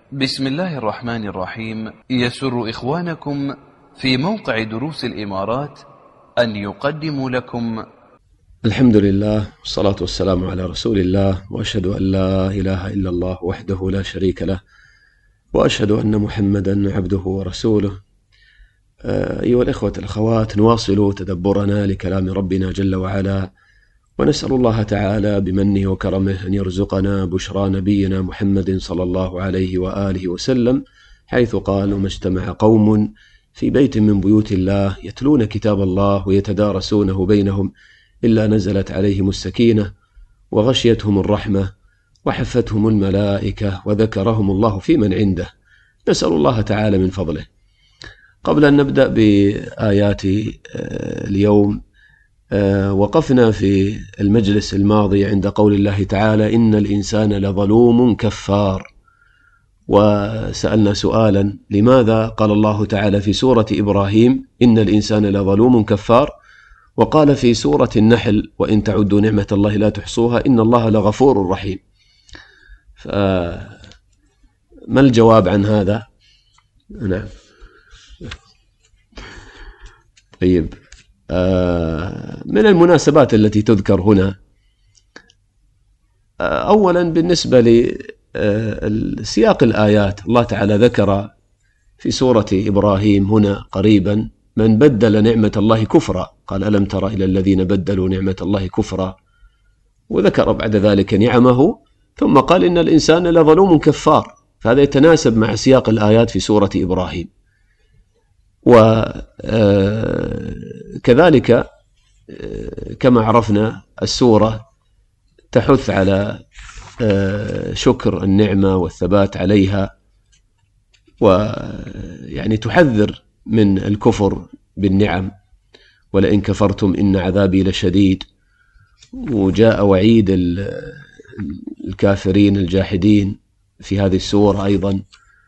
بسم الله الرحمن الرحيم. يسر إخوانكم في موقع دروس الإمارات أن يقدموا لكم الحمد لله والصلاة والسلام على رسول الله، وأشهد أن لا إله إلا الله وحده لا شريك له، وأشهد أن محمدا عبده ورسوله. أيها الإخوة الأخوات، نواصل تدبرنا لكلام ربنا جل وعلا، ونسأل الله تعالى بمنه وكرمه أن يرزقنا بشرى نبينا محمد صلى الله عليه وآله وسلم، حيث قال: وما اجتمع قوم في بيت من بيوت الله يتلون كتاب الله ويتدارسونه بينهم إلا نزلت عليهم السكينة وغشيتهم الرحمة وحفتهم الملائكة وذكرهم الله في من عنده. نسأل الله تعالى من فضله. قبل أن نبدأ بآيات اليوم، وقفنا في المجلس الماضي عند قول الله تعالى: إن الإنسان لظلوم كفار. وسألنا سؤالا: لماذا قال الله تعالى في سورة إبراهيم إن الإنسان لظلوم كفار، وقال في سورة النحل: وإن تعدوا نعمة الله لا تحصوها إن الله لغفور رحيم؟ فما الجواب عن هذا؟ نعم. طيب، من المناسبات التي تذكر هنا، أولا بالنسبة لسياق الآيات، الله تعالى ذكر في سورة إبراهيم هنا قريبا: من بدل نعمة الله كفرا، قال: ألم تر إلى الذين بدلوا نعمة الله كفرا، وذكر بعد ذلك نعمه، ثم قال: إن الإنسان لظلوم كفار. فهذا يتناسب مع سياق الآيات في سورة إبراهيم. وكذلك كما عرفنا السورة تحث على شكر النعمة والثبات عليها، ويعني تحذر من الكفر بالنعم: ولئن كفرتم إن عذابي لشديد. وجاء وعيد الكافرين الجاحدين في هذه السورة أيضا.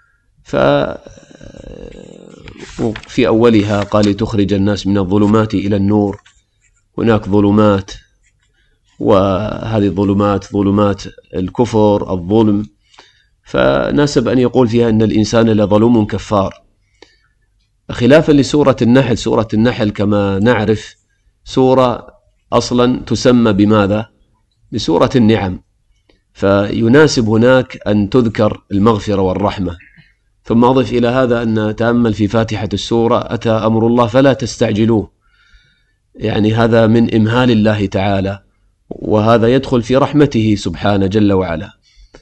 في أولها قال: لتخرج الناس من الظلمات إلى النور. هناك ظلمات، وهذه الظلمات ظلمات الكفر الظلم، فناسب أن يقول فيها إن الإنسان لظلوم كفار، خلافا لسورة النحل. سورة النحل كما نعرف سورة أصلا تسمى بماذا؟ بسورة النعم، فيناسب هناك أن تذكر المغفرة والرحمة. ثم أضف إلى هذا أن تأمل في فاتحة السورة: أتى أمر الله فلا تستعجلوه، يعني هذا من إمهال الله تعالى، وهذا يدخل في رحمته سبحانه جل وعلا.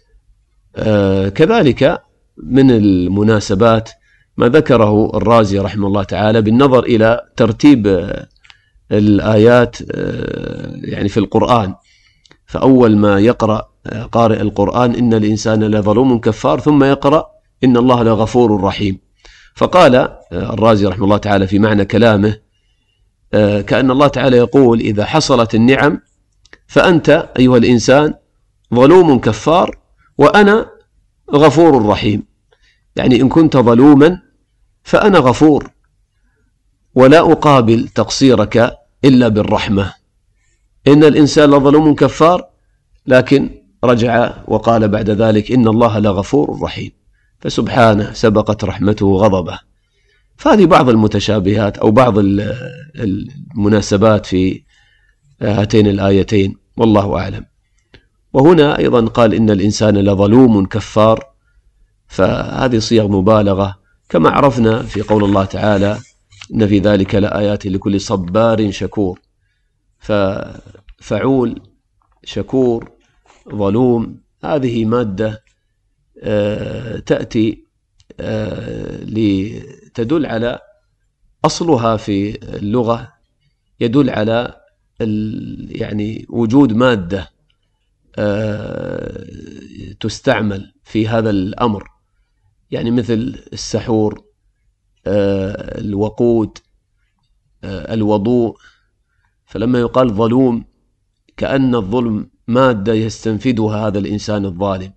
كذلك من المناسبات ما ذكره الرازي رحمه الله تعالى بالنظر إلى ترتيب الآيات يعني في القرآن. فأول ما يقرأ قارئ القرآن إن الإنسان لظلوم كفار، ثم يقرأ إن الله لغفور رحيم. فقال الرازي رحمه الله تعالى في معنى كلامه: كأن الله تعالى يقول: إذا حصلت النعم فأنت أيها الإنسان ظلوم كفار، وأنا غفور رحيم. يعني إن كنت ظلوما فأنا غفور، ولا أقابل تقصيرك إلا بالرحمة. إن الإنسان لظلوم كفار، لكن رجع وقال بعد ذلك: إن الله لغفور رحيم. فسبحانه سبقت رحمته غضبه. فهذه بعض المتشابهات أو بعض المناسبات في هاتين الآيتين، والله أعلم. وهنا أيضا قال: إن الإنسان لظلوم كفار، فهذه صيغ مبالغة، كما عرفنا في قول الله تعالى: إن في ذلك لآيات لكل صبار شكور. ففعول، شكور، ظلوم، هذه مادة تأتي لتدل على أصلها في اللغة، يدل على يعني وجود مادة تستعمل في هذا الأمر، يعني مثل السحور، الوقود، الوضوء. فلما يقال ظلوم كأن الظلم مادة يستنفدها هذا الإنسان الظالم.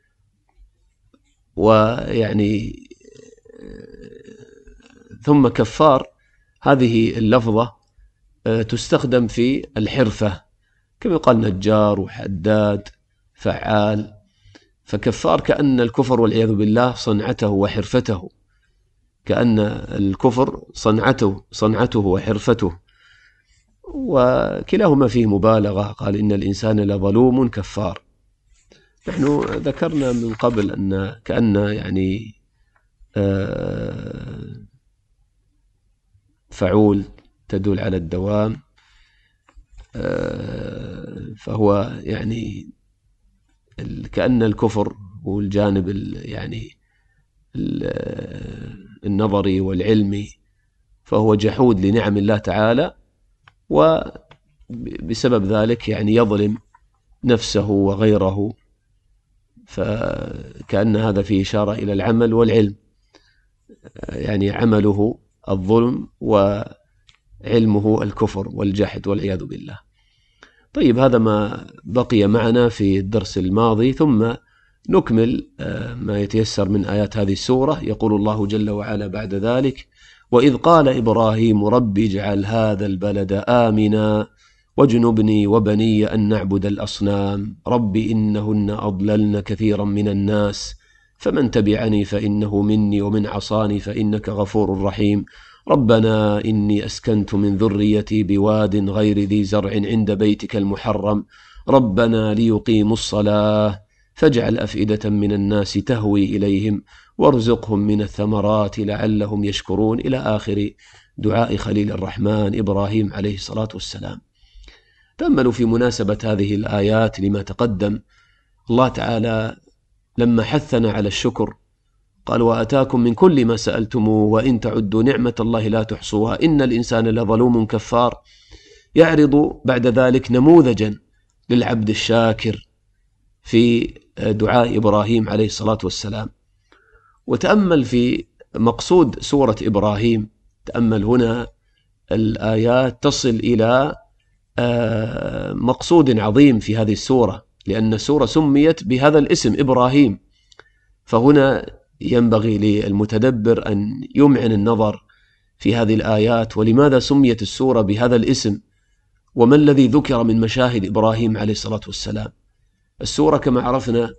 ويعني ثم كفار، هذه اللفظة تستخدم في الحرفة، كما يقال نجار وحداد فعال. فكفار كأن الكفر والعياذ بالله صنعته وحرفته، كأن الكفر صنعته وحرفته، وكلاهما فيه مبالغة. قال إن الإنسان لظلوم كفار. نحن ذكرنا من قبل أن كأن يعني فعول تدل على الدوام، فهو يعني كأن الكفر والجانب يعني النظري والعلمي فهو جحود لنعم الله تعالى، وبسبب ذلك يعني يظلم نفسه وغيره، فكأن هذا فيه إشارة إلى العمل والعلم، يعني عمله الظلم وعلمه الكفر والجحد والعياذ بالله. طيب، هذا ما بقي معنا في الدرس الماضي، ثم نكمل ما يتيسر من آيات هذه السورة. يقول الله جل وعلا بعد ذلك: وإذ قال إبراهيم رب اجعل هذا البلد آمنا واجنبني وبني أن نعبد الأصنام رب إنهن أضللن كثيرا من الناس فمن تبعني فإنه مني ومن عصاني فإنك غفور رحيم ربنا إني أسكنت من ذريتي بواد غير ذي زرع عند بيتك المحرم ربنا ليقيموا الصلاة فاجعل أفئدة من الناس تهوي إليهم وارزقهم من الثمرات لعلهم يشكرون، إلى آخر دعاء خليل الرحمن إبراهيم عليه الصلاة والسلام. تأملوا في مناسبة هذه الآيات لما تقدم. الله تعالى لما حثنا على الشكر قال: وآتاكم من كل ما سألتموه وإن تعدوا نعمة الله لا تحصوها إن الإنسان لظلوم كفار. يعرض بعد ذلك نموذجا للعبد الشاكر في دعاء إبراهيم عليه الصلاة والسلام. وتأمل في مقصود سورة إبراهيم. تأمل هنا الآيات تصل إلى مقصود عظيم في هذه السورة، لأن السورة سميت بهذا الاسم إبراهيم، فهنا ينبغي للمتدبر أن يمعن النظر في هذه الآيات، ولماذا سميت السورة بهذا الاسم، وما الذي ذكر من مشاهد إبراهيم عليه الصلاة والسلام. السورة كما عرفنا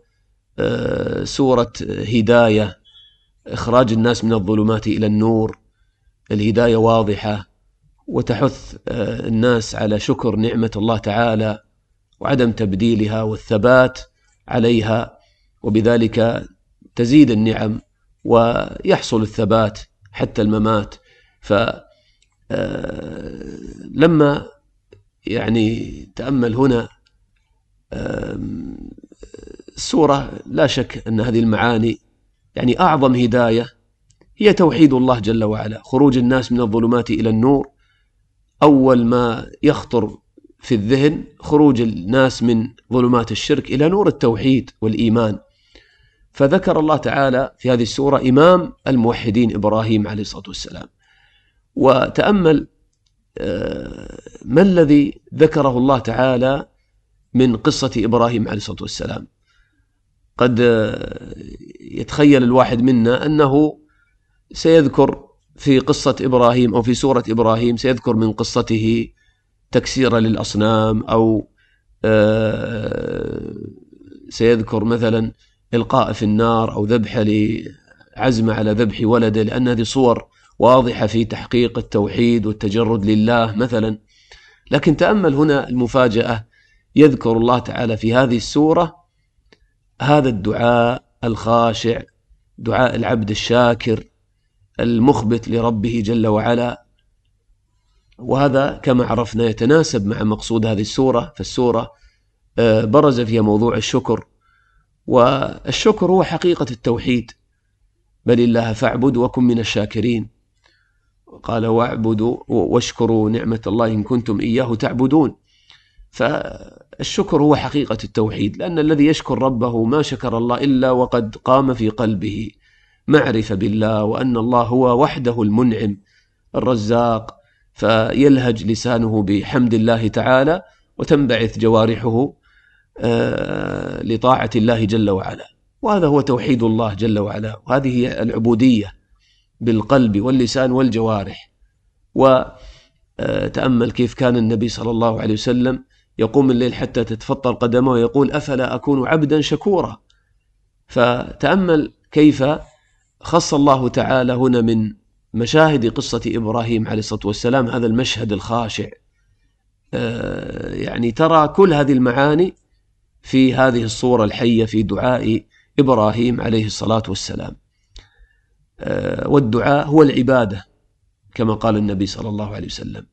سورة هداية، إخراج الناس من الظلمات إلى النور. الهداية واضحة وتحث الناس على شكر نعمة الله تعالى وعدم تبديلها والثبات عليها، وبذلك تزيد النعم ويحصل الثبات حتى الممات. فلما يعني تأمل هنا السورة، لا شك أن هذه المعاني يعني أعظم هداية هي توحيد الله جل وعلا، خروج الناس من الظلمات إلى النور. أول ما يخطر في الذهن خروج الناس من ظلمات الشرك إلى نور التوحيد والإيمان. فذكر الله تعالى في هذه السورة إمام الموحدين إبراهيم عليه الصلاة والسلام. وتأمل ما الذي ذكره الله تعالى من قصة إبراهيم عليه الصلاة والسلام. قد يتخيل الواحد منا أنه سيذكر في قصة إبراهيم أو في سورة إبراهيم سيذكر من قصته تكسير للأصنام، أو سيذكر مثلا إلقاء في النار، أو ذبح عزم على ذبح ولده، لأن هذه صور واضحة في تحقيق التوحيد والتجرد لله مثلا. لكن تأمل هنا المفاجأة، يذكر الله تعالى في هذه السورة هذا الدعاء الخاشع، دعاء العبد الشاكر المخبت لربه جل وعلا. وهذا كما عرفنا يتناسب مع مقصود هذه السورة. فالسورة برز فيها موضوع الشكر، والشكر هو حقيقة التوحيد. بل الله فاعبد وكن من الشاكرين. قال: واعبدوا واشكروا نعمة الله إن كنتم إياه تعبدون. فالشكر هو حقيقة التوحيد، لأن الذي يشكر ربه ما شكر الله إلا وقد قام في قلبه معرفة بالله، وأن الله هو وحده المنعم الرزاق، فيلهج لسانه بحمد الله تعالى وتنبعث جوارحه لطاعة الله جل وعلا. وهذا هو توحيد الله جل وعلا، وهذه هي العبودية بالقلب واللسان والجوارح. وتأمل كيف كان النبي صلى الله عليه وسلم يقوم الليل حتى تتفطر قدمه ويقول: أفلا أكون عبدا شكورا. فتأمل كيف خص الله تعالى هنا من مشاهد قصة إبراهيم عليه الصلاة والسلام هذا المشهد الخاشع. يعني ترى كل هذه المعاني في هذه الصورة الحية في دعاء إبراهيم عليه الصلاة والسلام. والدعاء هو العبادة كما قال النبي صلى الله عليه وسلم،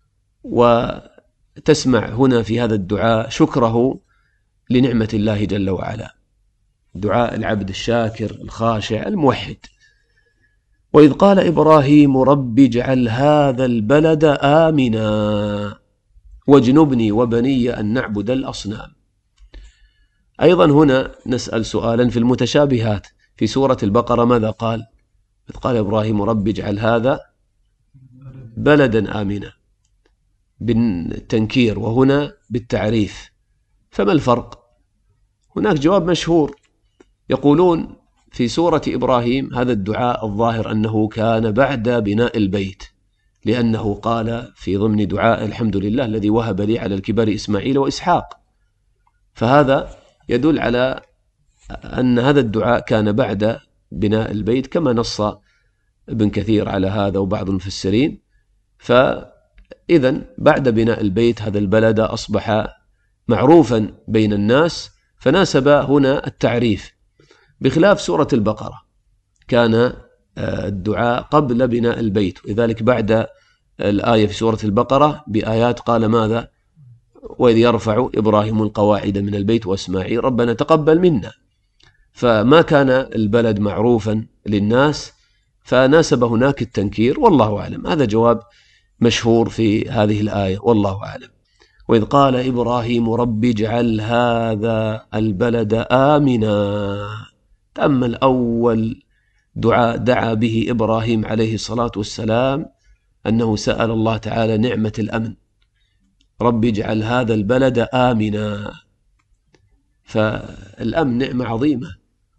وتسمع هنا في هذا الدعاء شكره لنعمة الله جل وعلا، دعاء العبد الشاكر الخاشع الموحد. وإذ قال إبراهيم رب اجعل هذا البلد آمنا واجنبني وبني أن نعبد الأصنام. أيضا هنا نسأل سؤالا في المتشابهات في سورة البقرة ماذا قال؟ إذ قال إبراهيم رب اجعل هذا بلدا آمنا بالتنكير وهنا بالتعريف، فما الفرق؟ هناك جواب مشهور، يقولون في سورة إبراهيم هذا الدعاء الظاهر أنه كان بعد بناء البيت، لأنه قال في ضمن دعاء الحمد لله الذي وهب لي على الكبر إسماعيل وإسحاق، فهذا يدل على أن هذا الدعاء كان بعد بناء البيت كما نص ابن كثير على هذا وبعض المفسرين. فإذا بعد بناء البيت هذا البلد أصبح معروفا بين الناس، فناسب هنا التعريف، بخلاف سورة البقرة كان الدعاء قبل بناء البيت، لذلك بعد الآية في سورة البقرة بآيات قال ماذا؟ وإذ يرفع إبراهيم القواعد من البيت وإسماعيل ربنا تقبل منا، فما كان البلد معروفا للناس فناسب هناك التنكير، والله أعلم. هذا جواب مشهور في هذه الآية والله أعلم. وإذ قال إبراهيم رب اجعل هذا البلد آمنا. تأمل أول دعاء دعا به إبراهيم عليه الصلاة والسلام أنه سأل الله تعالى نعمة الأمن، رب اجعل هذا البلد آمنا، فالأمن نعمة عظيمة.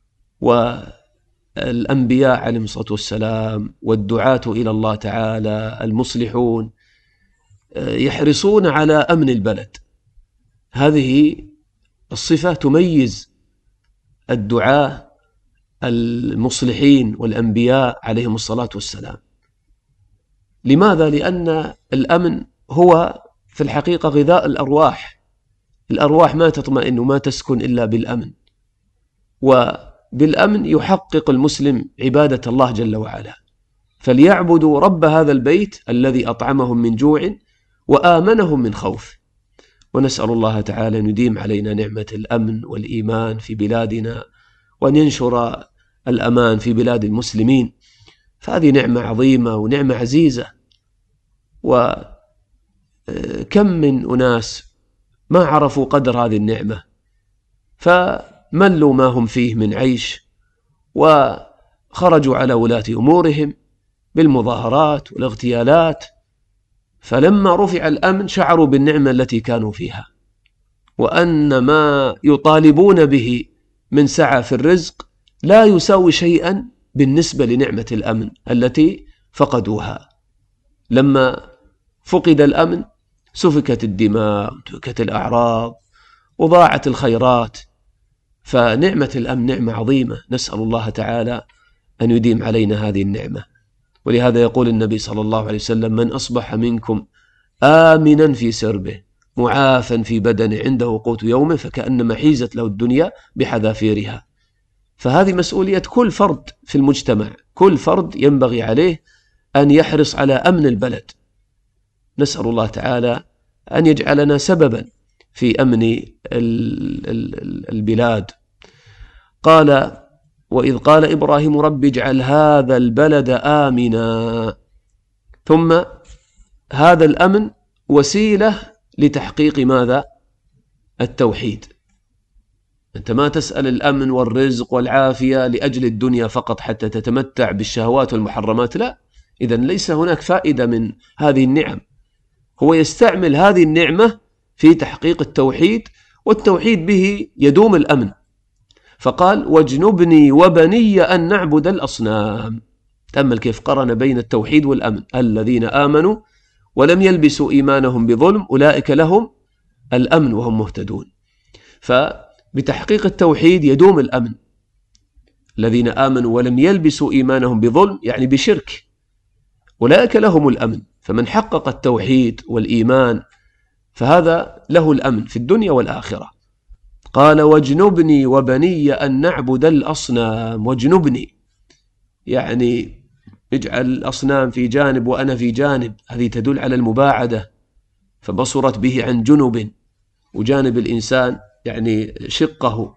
والأنبياء عليهم الصلاة والسلام والدعاة إلى الله تعالى المصلحون يحرصون على أمن البلد، هذه الصفة تميز الدعاة المصلحين والأنبياء عليهم الصلاة والسلام. لماذا؟ لأن الأمن هو في الحقيقة غذاء الأرواح، الأرواح ما تطمئن وما تسكن إلا بالأمن، وبالأمن يحقق المسلم عبادة الله جل وعلا. فليعبدوا رب هذا البيت الذي أطعمهم من جوع وآمنهم من خوف. ونسأل الله تعالى أن يديم علينا نعمة الأمن والإيمان في بلادنا، وأن ينشر الأمان في بلاد المسلمين، فهذه نعمة عظيمة ونعمة عزيزة. وكم من أناس ما عرفوا قدر هذه النعمة فملوا ما هم فيه من عيش، وخرجوا على ولاة أمورهم بالمظاهرات والاغتيالات، فلما رفع الأمن شعروا بالنعمة التي كانوا فيها، وأن ما يطالبون به من سعة في الرزق لا يساوي شيئا بالنسبة لنعمة الأمن التي فقدوها. لما فقد الأمن سفكت الدماء وتركت الأعراض وضاعت الخيرات، فنعمة الأمن نعمة عظيمة، نسأل الله تعالى أن يديم علينا هذه النعمة. ولهذا يقول النبي صلى الله عليه وسلم من أصبح منكم آمنا في سربه معافا في بدنه عنده قوت يومه فكأنما حيزت له الدنيا بحذافيرها. فهذه مسؤولية كل فرد في المجتمع، كل فرد ينبغي عليه أن يحرص على أمن البلد. نسأل الله تعالى أن يجعلنا سببا في أمن البلاد. قال وإذ قال إبراهيم رب اجعل هذا البلد آمنا، ثم هذا الأمن وسيلة لتحقيق ماذا؟ التوحيد. أنت ما تسأل الأمن والرزق والعافية لأجل الدنيا فقط حتى تتمتع بالشهوات والمحرمات، لا، إذن ليس هناك فائدة من هذه النعم. هو يستعمل هذه النعمة في تحقيق التوحيد، والتوحيد به يدوم الأمن. فقال واجنبني وبني أن نعبد الأصنام. تأمل كيف قرن بين التوحيد والأمن. الذين آمنوا ولم يلبسوا إيمانهم بظلم أولئك لهم الأمن وهم مهتدون. فبتحقيق التوحيد يدوم الأمن، الذين آمنوا ولم يلبسوا إيمانهم بظلم يعني بشرك أولئك لهم الأمن. فمن حقق التوحيد والإيمان فهذا له الأمن في الدنيا والآخرة. قال واجنبني وبني أن نعبد الأصنام. واجنبني يعني اجعل الأصنام في جانب وأنا في جانب، هذه تدل على المباعدة، فبصرت به عن جنب، وجانب الإنسان يعني شقه،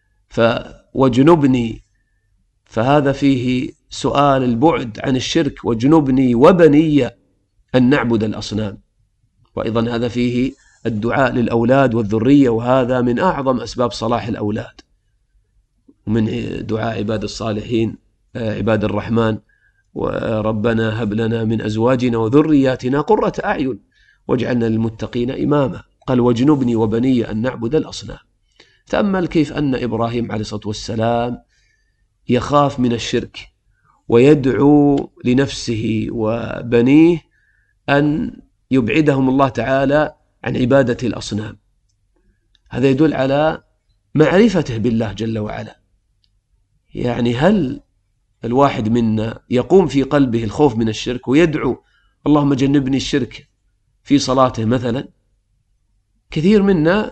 واجنبني فهذا فيه سؤال البعد عن الشرك. واجنبني وبني أن نعبد الأصنام. وأيضا هذا فيه الدعاء للأولاد والذرية، وهذا من أعظم أسباب صلاح الأولاد، ومن دعاء عباد الصالحين عباد الرحمن وربنا هب لنا من أزواجنا وذرياتنا قرة أعين واجعلنا للمتقين إماما. قال واجنبني وبني أن نعبد الأصنام. تأمل كيف أن إبراهيم عليه الصلاة والسلام يخاف من الشرك ويدعو لنفسه وبنيه أن يبعدهم الله تعالى عن عبادة الأصنام. هذا يدل على معرفته بالله جل وعلا. يعني هل الواحد منا يقوم في قلبه الخوف من الشرك ويدعو اللهم جنبني الشرك في صلاته مثلا؟ كثير منا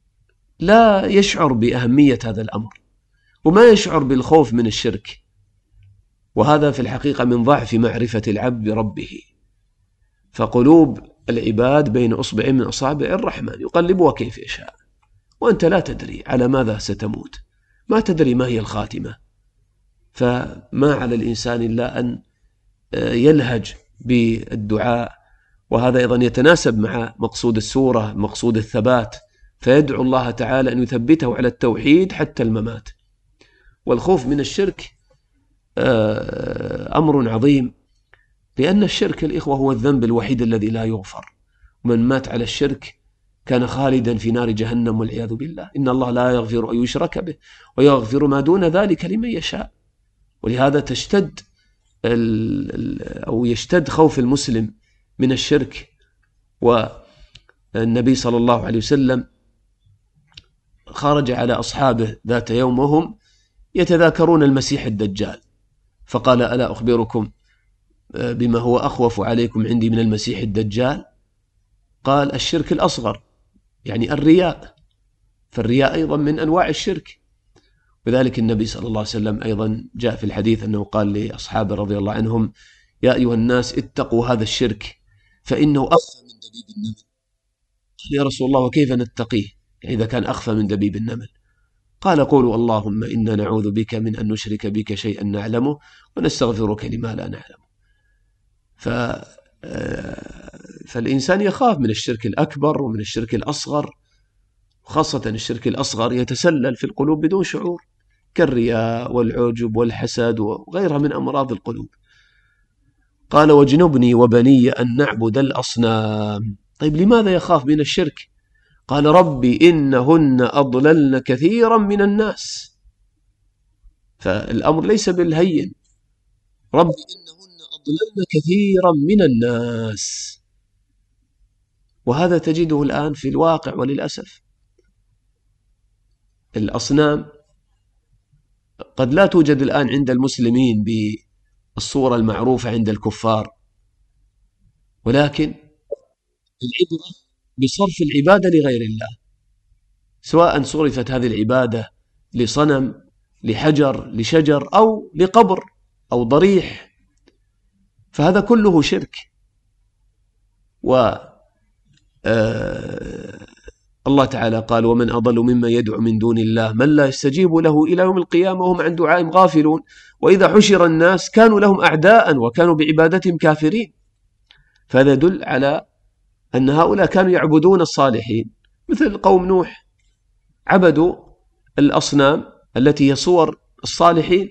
لا يشعر بأهمية هذا الأمر وما يشعر بالخوف من الشرك، وهذا في الحقيقة من ضعف معرفة العبد بربه. فقلوب العباد بين أصبع من أصابع الرحمن يقلبها كيف يشاء، وأنت لا تدري على ماذا ستموت، ما تدري ما هي الخاتمة. فما على الإنسان إلا أن يلهج بالدعاء، وهذا أيضا يتناسب مع مقصود السورة، مقصود الثبات، فيدعو الله تعالى أن يثبته على التوحيد حتى الممات. والخوف من الشرك أمر عظيم، لأن الشرك الإخوة هو الذنب الوحيد الذي لا يغفر، ومن مات على الشرك كان خالدا في نار جهنم والعياذ بالله. إن الله لا يغفر أن يشرك به ويغفر ما دون ذلك لمن يشاء. ولهذا يشتد خوف المسلم من الشرك. والنبي صلى الله عليه وسلم خرج على أصحابه ذات يوم وهم يتذاكرون المسيح الدجال، فقال ألا أخبركم بما هو أخوف عليكم عندي من المسيح الدجال؟ قال الشرك الأصغر، يعني الرياء، فالرياء أيضا من أنواع الشرك. وذلك النبي صلى الله عليه وسلم أيضا جاء في الحديث أنه قال لأصحابه رضي الله عنهم يا أيها الناس اتقوا هذا الشرك فإنه أخفى من دبيب النمل. قال يا رسول الله وكيف نتقيه يعني إذا كان أخفى من دبيب النمل؟ قال قولوا اللهم إنا نعوذ بك من أن نشرك بك شيئا نعلمه ونستغفرك لما لا نعلمه. فالإنسان يخاف من الشرك الأكبر ومن الشرك الأصغر، خاصة الشرك الأصغر يتسلل في القلوب بدون شعور، كالرياء والعجب والحسد وغيرها من أمراض القلوب. قال واجنبني وبني أن نعبد الأصنام. طيب لماذا يخاف من الشرك؟ قال ربي إنهن أضللن كثيرا من الناس. فالأمر ليس بالهين، ربي إنهن أضللن كثيرا من الناس. وهذا تجده الآن في الواقع وللأسف. الأصنام قد لا توجد الآن عند المسلمين بالصورة المعروفة عند الكفار، ولكن العبرة بصرف العبادة لغير الله، سواء صرفت هذه العبادة لصنم، لحجر، لشجر، أو لقبر أو ضريح، فهذا كله شرك. الله تعالى قال ومن أضل ممن يدعو من دون الله من لا يستجيب له إلى يوم القيامة وهم عن دعائهم غافلون وإذا حشر الناس كانوا لهم أعداء وكانوا بعبادتهم كافرين. فهذا يدل على أن هؤلاء كانوا يعبدون الصالحين، مثل قوم نوح عبدوا الأصنام التي هي صور الصالحين،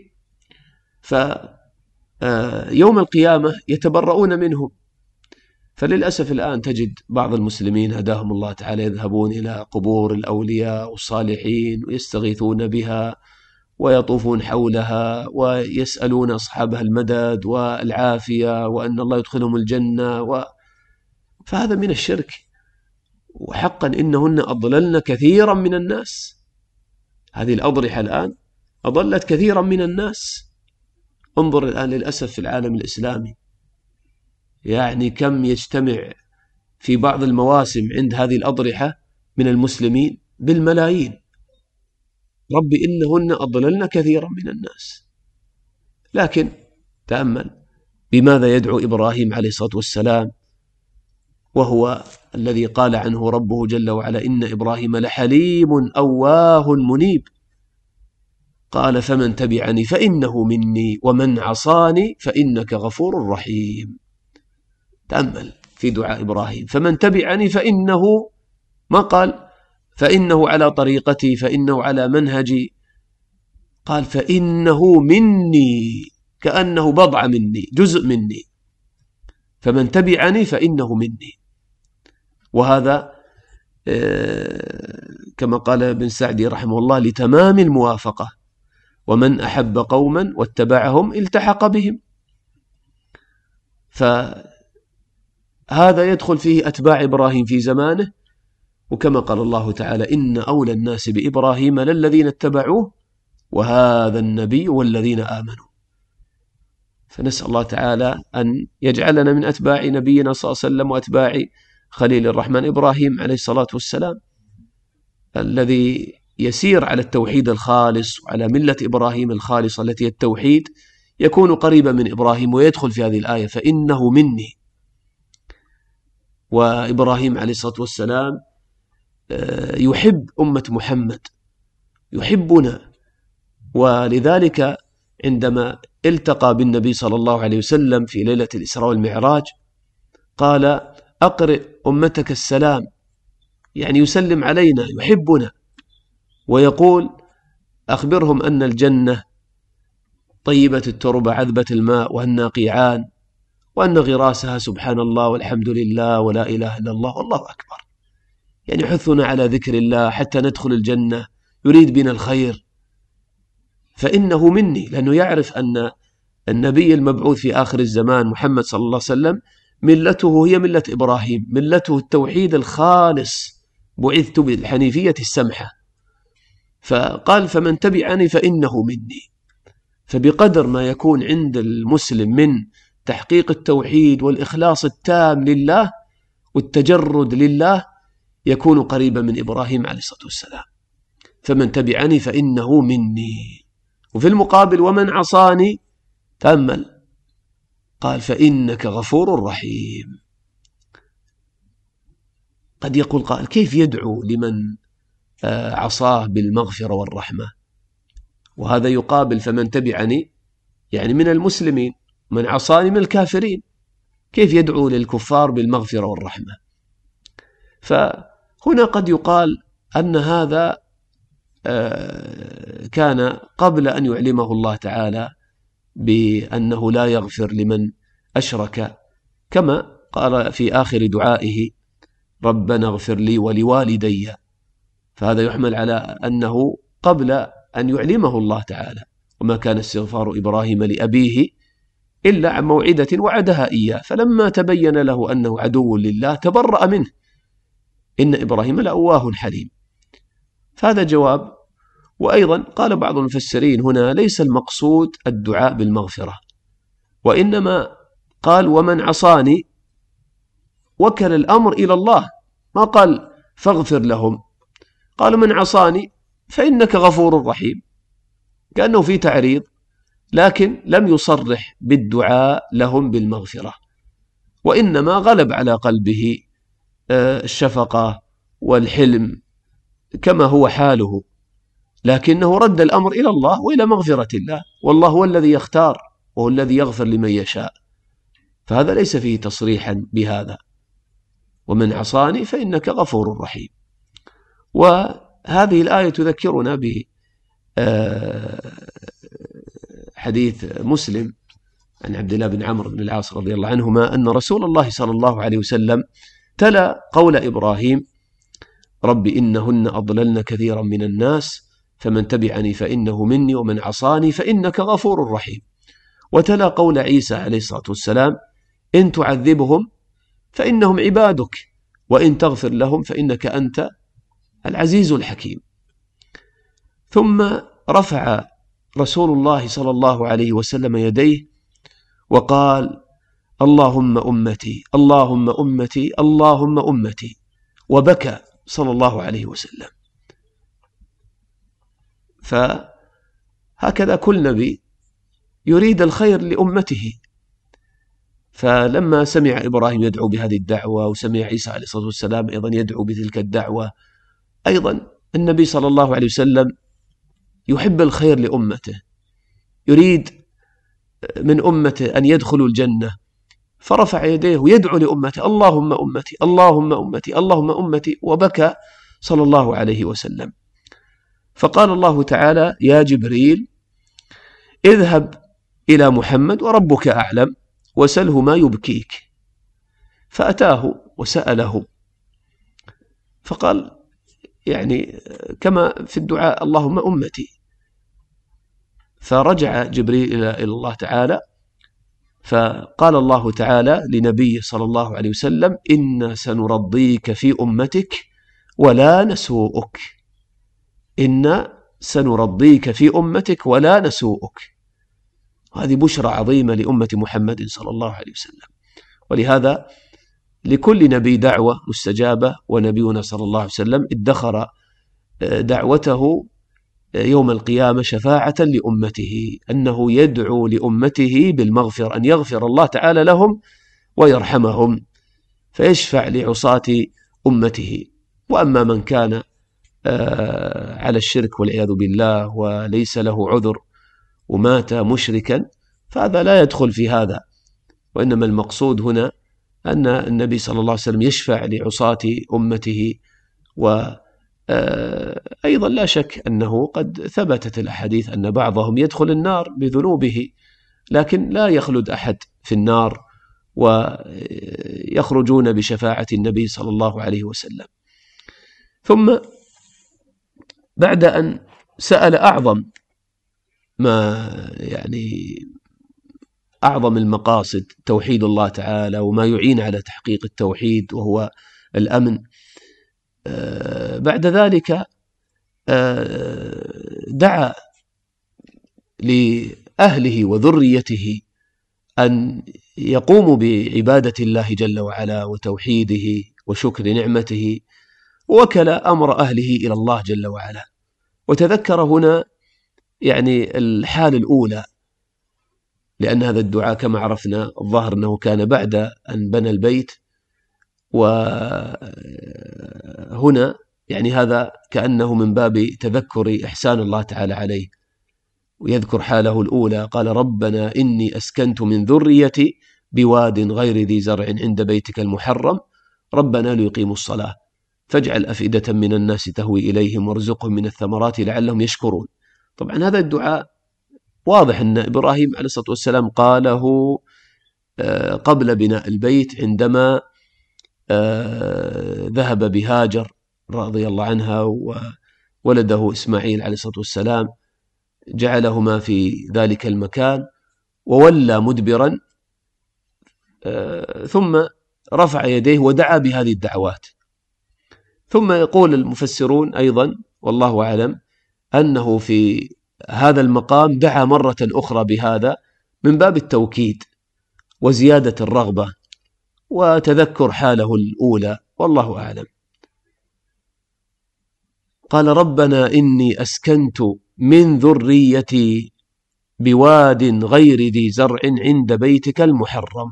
فيوم القيامة يتبرؤون منهم. فللأسف الآن تجد بعض المسلمين هداهم الله تعالى يذهبون إلى قبور الأولياء والصالحين ويستغيثون بها ويطوفون حولها ويسألون أصحابها المدد والعافية وأن الله يدخلهم الجنة فهذا من الشرك. وحقا إنهن أضللن كثيرا من الناس. هذه الأضرحة الآن أضلت كثيرا من الناس. انظر الآن للأسف في العالم الإسلامي، يعني كم يجتمع في بعض المواسم عند هذه الأضرحة من المسلمين بالملايين. رب إنهن أضللن كثيرا من الناس. لكن تأمل بماذا يدعو إبراهيم عليه الصلاة والسلام، وهو الذي قال عنه ربه جل وعلا: إن إبراهيم لحليم أواه منيب. قال: فمن تبعني فإنه مني ومن عصاني فإنك غفور رحيم. تأمل في دعاء إبراهيم: فمن تبعني فإنه، ما قال فإنه على طريقتي، فإنه على منهجي، قال فإنه مني، كأنه بضعة مني، جزء مني. فمن تبعني فإنه مني. وهذا كما قال ابن سعدي رحمه الله: لتمام الموافقة، ومن أحب قوما واتبعهم التحق بهم. فهذا يدخل فيه أتباع إبراهيم في زمانه، وكما قال الله تعالى: إن أولى الناس بإبراهيم للذين اتبعوه وهذا النبي والذين آمنوا. فنسأل الله تعالى أن يجعلنا من أتباع نبينا صلى الله عليه وسلم وأتباع خليل الرحمن إبراهيم عليه الصلاة والسلام، الذي يسير على التوحيد الخالص وعلى ملة إبراهيم الخالصة التي التوحيد، يكون قريبا من إبراهيم ويدخل في هذه الآية: فإنه مني. وإبراهيم عليه الصلاة والسلام يحب أمة محمد، يحبنا، ولذلك عندما التقى بالنبي صلى الله عليه وسلم في ليلة الإسراء والمعراج قال: أقرئ أمتك السلام، يعني يسلم علينا، يحبنا، ويقول: أخبرهم أن الجنة طيبة التربة عذبة الماء وأنها قيعان، وأن غراسها سبحان الله والحمد لله ولا إله إلا الله والله أكبر. يعني يحثنا على ذكر الله حتى ندخل الجنة، يريد بنا الخير. فإنه مني، لأنه يعرف أن النبي المبعوث في آخر الزمان محمد صلى الله عليه وسلم ملته هي ملة إبراهيم، ملته التوحيد الخالص، بعثت بالحنيفية السمحة. فقال: فمن تبعني فإنه مني. فبقدر ما يكون عند المسلم من تحقيق التوحيد والإخلاص التام لله والتجرد لله، يكون قريبا من إبراهيم عليه الصلاة والسلام. فمن تبعني فإنه مني. وفي المقابل: ومن عصاني، تأمل، قال: فإنك غفور رحيم. قد يقول قائل: كيف يدعو لمن عصاه بالمغفرة والرحمة؟ وهذا يقابل: فمن تبعني يعني من المسلمين، من عصاني من الكافرين، كيف يدعو للكفار بالمغفرة والرحمة؟ فهنا قد يقال أن هذا كان قبل أن يعلمه الله تعالى بأنه لا يغفر لمن أشرك، كما قال في آخر دعائه: ربنا اغفر لي ولوالدي. فهذا يحمل على أنه قبل أن يعلمه الله تعالى: وما كان استغفار إبراهيم لأبيه إلا عن موعدة وعدها إياه، فلما تبين له أنه عدو لله تبرأ منه، إن إبراهيم لأواه حليم. فهذا جواب. وأيضا قال بعض المفسرين: هنا ليس المقصود الدعاء بالمغفرة، وإنما قال: ومن عصاني، وكل الأمر إلى الله، ما قال فاغفر لهم، قال: من عصاني فإنك غفور رحيم، كأنه في تعريض، لكن لم يصرح بالدعاء لهم بالمغفرة، وإنما غلب على قلبه الشفقة والحلم كما هو حاله، لكنه رد الأمر إلى الله وإلى مغفرة الله، والله هو الذي يختار وهو الذي يغفر لمن يشاء. فهذا ليس فيه تصريحا بهذا: ومن عصاني فإنك غفور رحيم. وهذه الآية تذكرنا بحديث مسلم عن عبد الله بن عمرو بن العاص رضي الله عنهما أن رسول الله صلى الله عليه وسلم تلا قول إبراهيم: رب إنهن أضللن كثيرا من الناس فمن تبعني فإنه مني ومن عصاني فإنك غفور رحيم. وتلا قول عيسى عليه الصلاة والسلام: إن تعذبهم فإنهم عبادك وإن تغفر لهم فإنك أنت العزيز الحكيم. ثم رفع رسول الله صلى الله عليه وسلم يديه وقال: اللهم أمتي، اللهم أمتي، اللهم أمتي، وبكى صلى الله عليه وسلم. فهكذا كل نبي يريد الخير لأمته. فلما سمع إبراهيم يدعو بهذه الدعوة، وسمع عيسى عليه الصلاة والسلام أيضا يدعو بتلك الدعوة، أيضا النبي صلى الله عليه وسلم يحب الخير لأمته، يريد من أمته أن يدخلوا الجنة، فرفع يديه ويدعو لأمته: اللهم أمتي، اللهم أمتي، اللهم أمتي، وبكى صلى الله عليه وسلم. فقال الله تعالى: يا جبريل اذهب إلى محمد وربك أعلم وسله ما يبكيك. فأتاه وسأله، فقال يعني كما في الدعاء: اللهم أمتي. فرجع جبريل إلى الله تعالى، فقال الله تعالى لنبيه صلى الله عليه وسلم: إنا سنرضيك في أمتك ولا نسوءك، إنا سنرضيك في أمتك ولا نسوءك. هذه بشرى عظيمة لأمة محمد صلى الله عليه وسلم. ولهذا لكل نبي دعوة مستجابة، ونبينا صلى الله عليه وسلم ادخر دعوته يوم القيامة شفاعة لأمته، أنه يدعو لأمته بالمغفرة، أن يغفر الله تعالى لهم ويرحمهم، فيشفع لعصاة أمته. وأما من كان على الشرك والعياذ بالله وليس له عذر ومات مشركا، فهذا لا يدخل في هذا. وإنما المقصود هنا أن النبي صلى الله عليه وسلم يشفع لعصاة أمته. وأيضا لا شك أنه قد ثبتت الأحاديث أن بعضهم يدخل النار بذنوبه، لكن لا يخلد أحد في النار، ويخرجون بشفاعة النبي صلى الله عليه وسلم. ثم بعد أن سأل أعظم المقاصد، توحيد الله تعالى وما يعين على تحقيق التوحيد وهو الأمن، بعد ذلك دعا لأهله وذريته أن يقوموا بعبادة الله جل وعلا وتوحيده وشكر نعمته، ووكل أمر أهله إلى الله جل وعلا. وتذكر هنا الحال الأولى، لأن هذا الدعاء كما عرفنا الظاهر أنه كان بعد أن بنى البيت، وهنا هذا كأنه من باب تذكر إحسان الله تعالى عليه، ويذكر حاله الأولى. قال: ربنا إني أسكنت من ذريتي بواد غير ذي زرع عند بيتك المحرم ربنا ليقيموا الصلاة فاجعل أفئدة من الناس تهوي إليهم وارزقهم من الثمرات لعلهم يشكرون. طبعا هذا الدعاء واضح أن إبراهيم عليه الصلاة والسلام قاله قبل بناء البيت، عندما ذهب بهاجر رضي الله عنها وولده إسماعيل عليه الصلاة والسلام، جعلهما في ذلك المكان وولى مدبرا، ثم رفع يديه ودعا بهذه الدعوات. ثم يقول المفسرون أيضا والله أعلم أنه في هذا المقام دعا مرة أخرى بهذا من باب التوكيد وزيادة الرغبة وتذكر حاله الأولى، والله أعلم. قال: ربنا إني أسكنت من ذريتي بواد غير ذي زرع عند بيتك المحرم.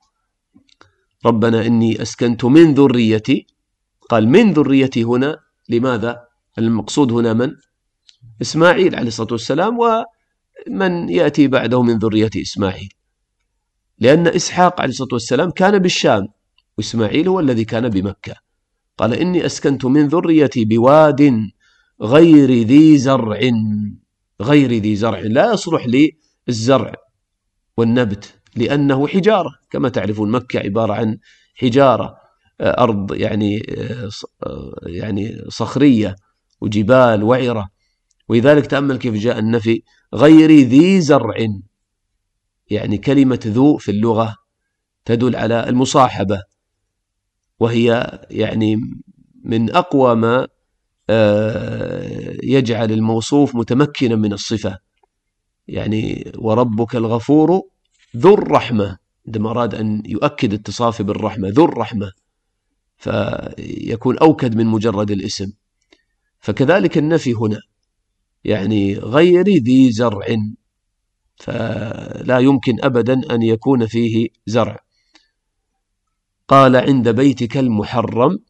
ربنا إني أسكنت من ذريتي، قال من ذريتي هنا لماذا؟ المقصود هنا من؟ إسماعيل عليه الصلاة والسلام ومن يأتي بعده من ذرية إسماعيل، لأن إسحاق عليه الصلاة والسلام كان بالشام وإسماعيل هو الذي كان بمكة. قال: إني أسكنت من ذريتي بواد غير ذي زرع، غير ذي زرع لا يصلح للزرع والنبت لأنه حجارة، كما تعرفون مكة عبارة عن حجارة، أرض صخرية وجبال وعرة، ولذلك تأمل كيف جاء النفي غير ذي زرع، كلمة ذو في اللغة تدل على المصاحبة، وهي من أقوى ما يجعل الموصوف متمكنا من الصفة، يعني وربك الغفور ذو الرحمة، عندما أراد أن يؤكد اتصافه بالرحمة ذو الرحمة، فيكون أوكد من مجرد الاسم. فكذلك النفي هنا، يعني غير ذي زرع، فلا يمكن أبدا أن يكون فيه زرع. قال عند بيتك المحرم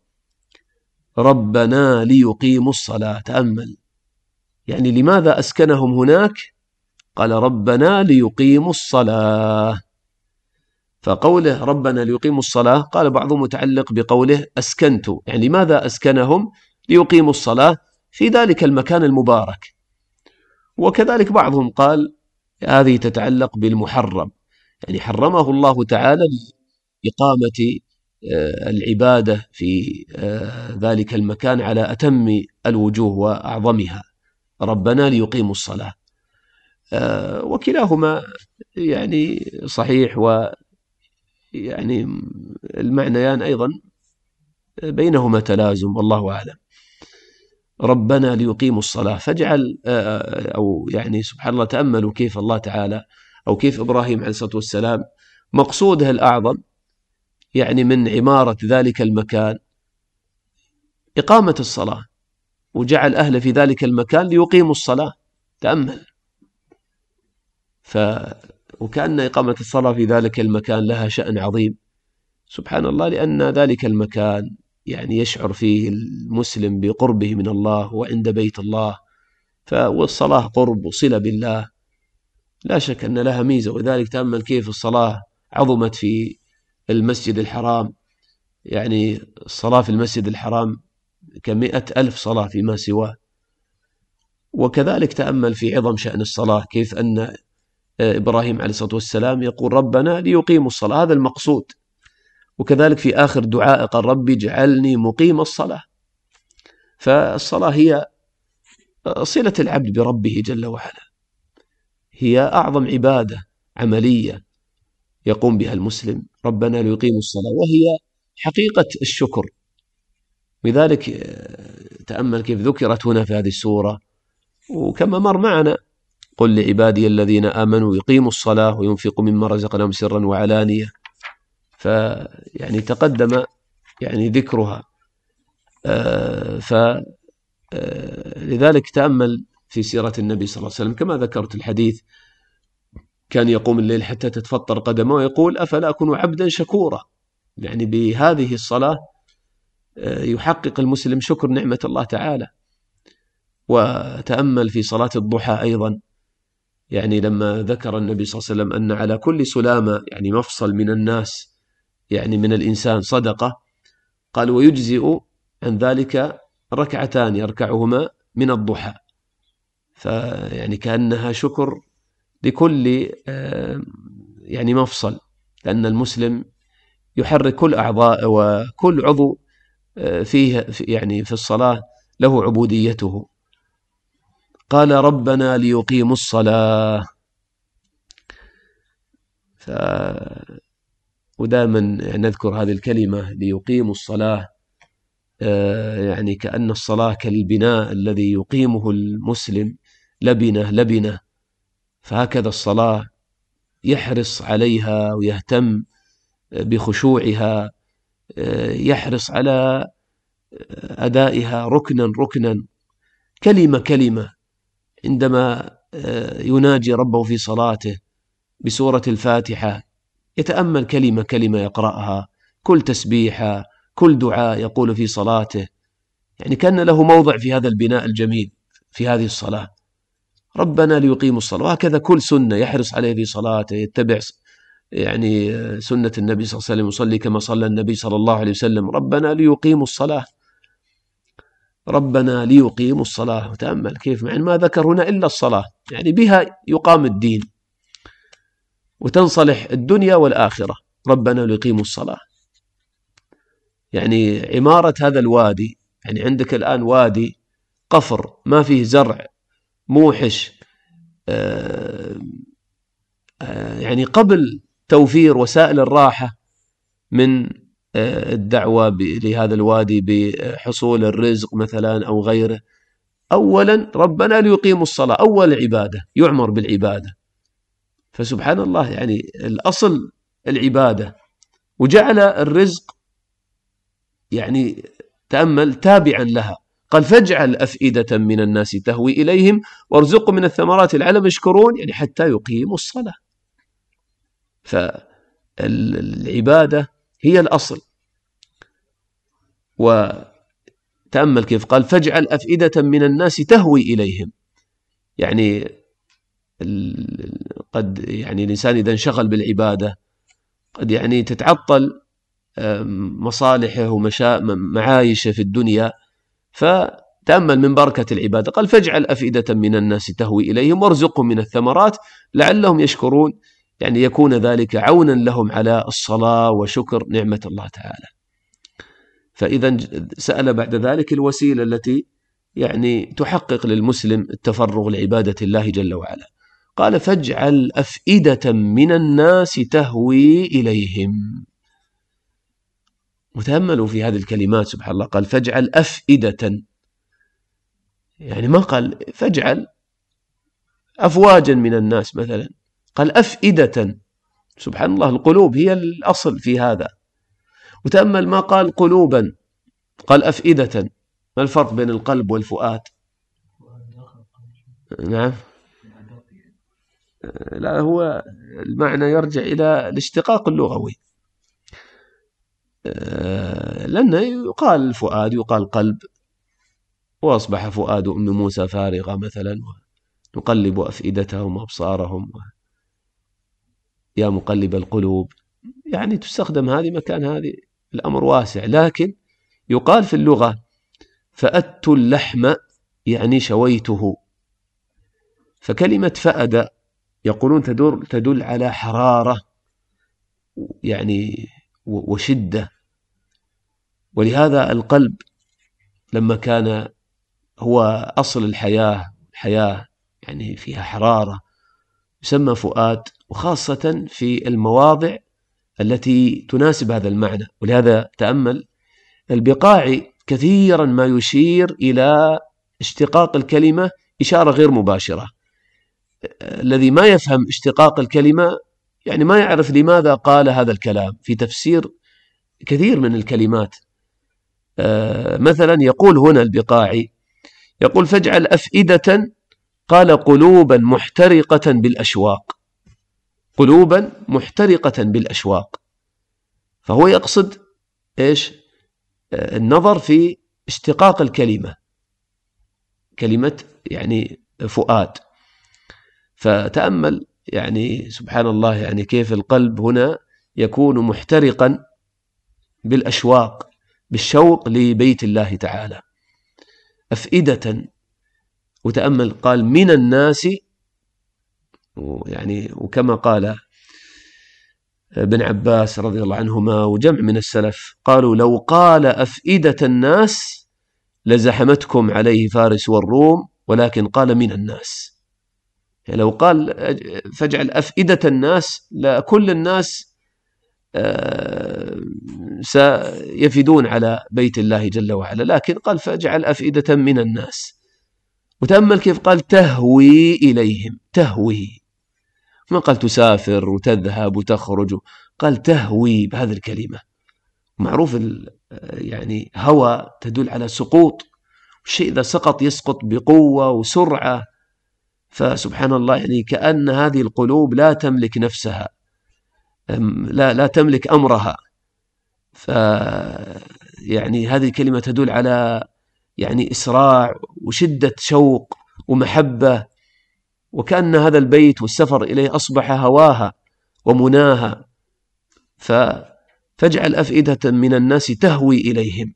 ربنا ليقيموا الصلاة. تأمل، يعني لماذا أسكنهم هناك؟ قال ربنا ليقيموا الصلاة. فقوله ربنا ليقيموا الصلاة قال بعضهم متعلق بقوله أسكنت، يعني لماذا أسكنهم؟ ليقيموا الصلاة في ذلك المكان المبارك. وكذلك بعضهم قال هذه تتعلق بالمحرم، يعني حرمه الله تعالى لإقامة العبادة في ذلك المكان على أتم الوجوه وأعظمها، ربنا ليقيموا الصلاة. وكلاهما يعني صحيح، ويعني المعنيان أيضا بينهما تلازم، والله أعلم. ربنا ليقيموا الصلاة، فاجعل أو يعني سبحان الله، تأملوا كيف الله تعالى أو كيف إبراهيم عليه الصلاة والسلام مقصوده الأعظم يعني من عمارة ذلك المكان إقامة الصلاة، وجعل أهله في ذلك المكان ليقيموا الصلاة. تأمل، وكأن إقامة الصلاة في ذلك المكان لها شأن عظيم سبحان الله، لأن ذلك المكان يعني يشعر فيه المسلم بقربه من الله وعند بيت الله، والصلاة قرب وصلة بالله، لا شك أن لها ميزة. وذلك تأمل كيف الصلاة عظمت في المسجد الحرام، يعني الصلاة في المسجد الحرام ك100,000 صلاة فيما سواه. وكذلك تأمل في عظم شأن الصلاة، كيف أن إبراهيم عليه الصلاة والسلام يقول ربنا ليقيموا الصلاة، هذا المقصود. وكذلك في آخر دعاء قال ربي اجعلني مقيم الصلاة. فالصلاة هي صلة العبد بربه جل وعلا، هي أعظم عبادة عملية يقوم بها المسلم، ربنا ليقيموا الصلاة، وهي حقيقة الشكر. لذلك تأمل كيف ذكرت هنا في هذه السورة، وكما مر معنا قل لعبادي الذين آمنوا يقيموا الصلاة وينفقوا مما رزقناهم سرا وعلانية، فيعني تقدم يعني ذكرها. لذلك تأمل في سيرة النبي صلى الله عليه وسلم كما ذكرت الحديث، كان يقوم الليل حتى تتفطر قدمه ويقول أفلا أكون عبدا شكورا. يعني بهذه الصلاة يحقق المسلم شكر نعمة الله تعالى. وتأمل في صلاة الضحى أيضا، يعني لما ذكر النبي صلى الله عليه وسلم أن على كل سلامة يعني مفصل من الناس يعني من الإنسان صدقة، قال ويجزئ عن ذلك ركعتان يركعهما من الضحى، فيعني كأنها شكر لكل يعني مفصل، لأن المسلم يحرك كل أعضاء وكل عضو فيه يعني في الصلاة له عبوديته. قال ربنا ليقيموا الصلاة. ودائما نذكر هذه الكلمة ليقيموا الصلاة، يعني كأن الصلاة كالبناء الذي يقيمه المسلم لبنة لبنة، فهكذا الصلاة يحرص عليها ويهتم بخشوعها، يحرص على أدائها ركنا ركنا، كلمة كلمة. عندما يناجي ربه في صلاته بسورة الفاتحة يتأمل كلمة كلمة يقرأها، كل تسبيحة كل دعاء يقول في صلاته، يعني كان له موضع في هذا البناء الجميل في هذه الصلاة، ربنا ليقيموا الصلاة. وهكذا كل سنة يحرص عليه في صلاته، يتبع يعني سنة النبي صلى الله عليه وسلم، يصلي كما صلى النبي صلى الله عليه وسلم، ربنا ليقيموا الصلاة، ربنا ليقيموا الصلاة. وتأمل كيف مع ما ذكر هنا إلا الصلاة، يعني بها يقام الدين وتنصلح الدنيا والآخرة، ربنا ليقيموا الصلاة. يعني عمارة هذا الوادي، يعني عندك الآن وادي قفر ما فيه زرع موحش، يعني قبل توفير وسائل الراحة من الدعوة لهذا الوادي بحصول الرزق مثلا أو غيره، أولا ربنا ليقيموا الصلاة، أول عبادة يعمر بالعبادة. فسبحان الله يعني الأصل العبادة، وجعل الرزق يعني تأمل تابعا لها. قال فاجعل أفئدة من الناس تهوي إليهم وارزقهم من الثمرات لعلهم يشكرون، يعني حتى يقيموا الصلاة. فالعبادة هي الأصل. وتأمل كيف قال فاجعل أفئدة من الناس تهوي إليهم، يعني قد يعني الإنسان إذا انشغل بالعبادة قد يعني تتعطل مصالحه ومعايشه في الدنيا. فتأمل من بركة العبادة، قال فاجعل أفئدة من الناس تهوي إليهم وارزقهم من الثمرات لعلهم يشكرون، يعني يكون ذلك عونا لهم على الصلاة وشكر نعمة الله تعالى. فإذا سأل بعد ذلك الوسيلة التي يعني تحقق للمسلم التفرغ لعبادة الله جل وعلا. قال فاجعل أفئدة من الناس تهوي إليهم. وتأملوا في هذه الكلمات سبحان الله، قال فاجعل أفئدة، يعني ما قال فاجعل أفواجا من الناس مثلا، قال أفئدة. سبحان الله، القلوب هي الأصل في هذا. وتأمل ما قال قلوبا، قال أفئدة. ما الفرق بين القلب والفؤاد؟ نعم، لا، هو المعنى يرجع إلى الاشتقاق اللغوي، لأنه يقال الفؤاد يقال قلب، وأصبح فؤاد أم موسى فارغة مثلا، ونقلب أفئدتهم وأبصارهم يا مقلب القلوب، يعني تستخدم هذه مكان هذه، الأمر واسع. لكن يقال في اللغة فأدت اللحم، يعني شويته. فكلمة فأد يقولون تدل على حرارة يعني وشدة. ولهذا القلب لما كان هو أصل الحياة يعني فيها حرارة، يسمى فؤاد، وخاصة في المواضع التي تناسب هذا المعنى. ولهذا تأمل البقاعي كثيرا ما يشير إلى اشتقاق الكلمة إشارة غير مباشرة. الذي ما يفهم اشتقاق الكلمة يعني ما يعرف لماذا قال هذا الكلام في تفسير كثير من الكلمات. مثلا يقول هنا البقاعي، يقول فاجعل أفئدة، قال قلوبا محترقة بالأشواق، قلوبا محترقة بالأشواق. فهو يقصد إيش؟ النظر في اشتقاق الكلمة، كلمة يعني فؤاد. فتأمل يعني سبحان الله، يعني كيف القلب هنا يكون محترقا بالأشواق، بالشوق لبيت الله تعالى. أفئدة. وتأمل قال من الناس، يعني وكما قال ابن عباس رضي الله عنهما وجمع من السلف قالوا لو قال أفئدة الناس لزحمتكم عليه فارس والروم، ولكن قال من الناس. يعني لو قال فاجعل أفئدة الناس لكل الناس سيفدون على بيت الله جل وعلا، لكن قال فاجعل أفئدة من الناس. وتأمل كيف قال تهوي إليهم، تهوي، ما قال تسافر وتذهب وتخرج، قال تهوي بهذه الكلمة. معروف يعني هوى تدل على سقوط، الشيء إذا سقط يسقط بقوة وسرعة. فسبحان الله، يعني كأن هذه القلوب لا تملك نفسها، لا تملك أمرها. يعني هذه الكلمة تدل على يعني إسراع وشدة شوق ومحبة، وكأن هذا البيت والسفر إليه أصبح هواها ومناها. فاجعل أفئدة من الناس تهوي إليهم.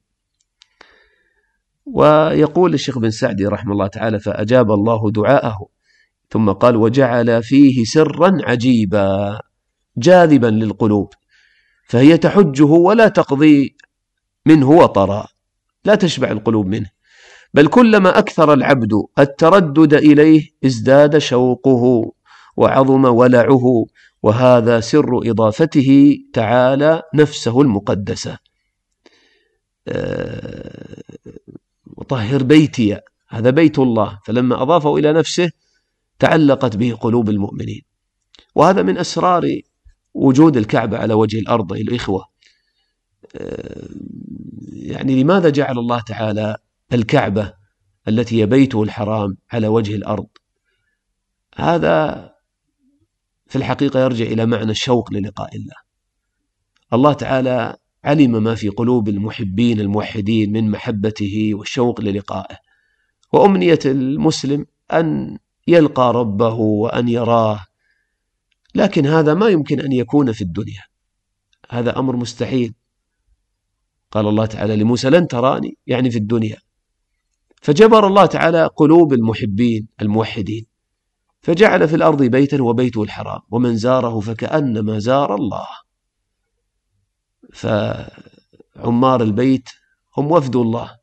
ويقول الشيخ بن سعدي رحمه الله تعالى فأجاب الله دعاءه، ثم قال وجعل فيه سرا عجيبا جاذبا للقلوب، فهي تحجه ولا تقضي منه وطرا، لا تشبع القلوب منه، بل كلما أكثر العبد التردد إليه ازداد شوقه وعظم ولعه، وهذا سر إضافته تعالى نفسه المقدسة. وطهر بيتي، هذا بيت الله، فلما أضافه إلى نفسه تعلقت به قلوب المؤمنين. وهذا من أسرار وجود الكعبة على وجه الأرض الإخوة. يعني لماذا جعل الله تعالى الكعبة التي هي بيته الحرام على وجه الأرض؟ هذا في الحقيقة يرجع إلى معنى الشوق للقاء الله. الله تعالى علم ما في قلوب المحبين الموحدين من محبته والشوق للقائه، وأمنية المسلم أن يلقى ربه وأن يراه، لكن هذا ما يمكن أن يكون في الدنيا، هذا أمر مستحيل. قال الله تعالى لموسى لن تراني، يعني في الدنيا. فجبر الله تعالى قلوب المحبين الموحدين، فجعل في الأرض بيتا وبيته الحرام، ومن زاره فكأنما زار الله. فعمار البيت هم وفد الله،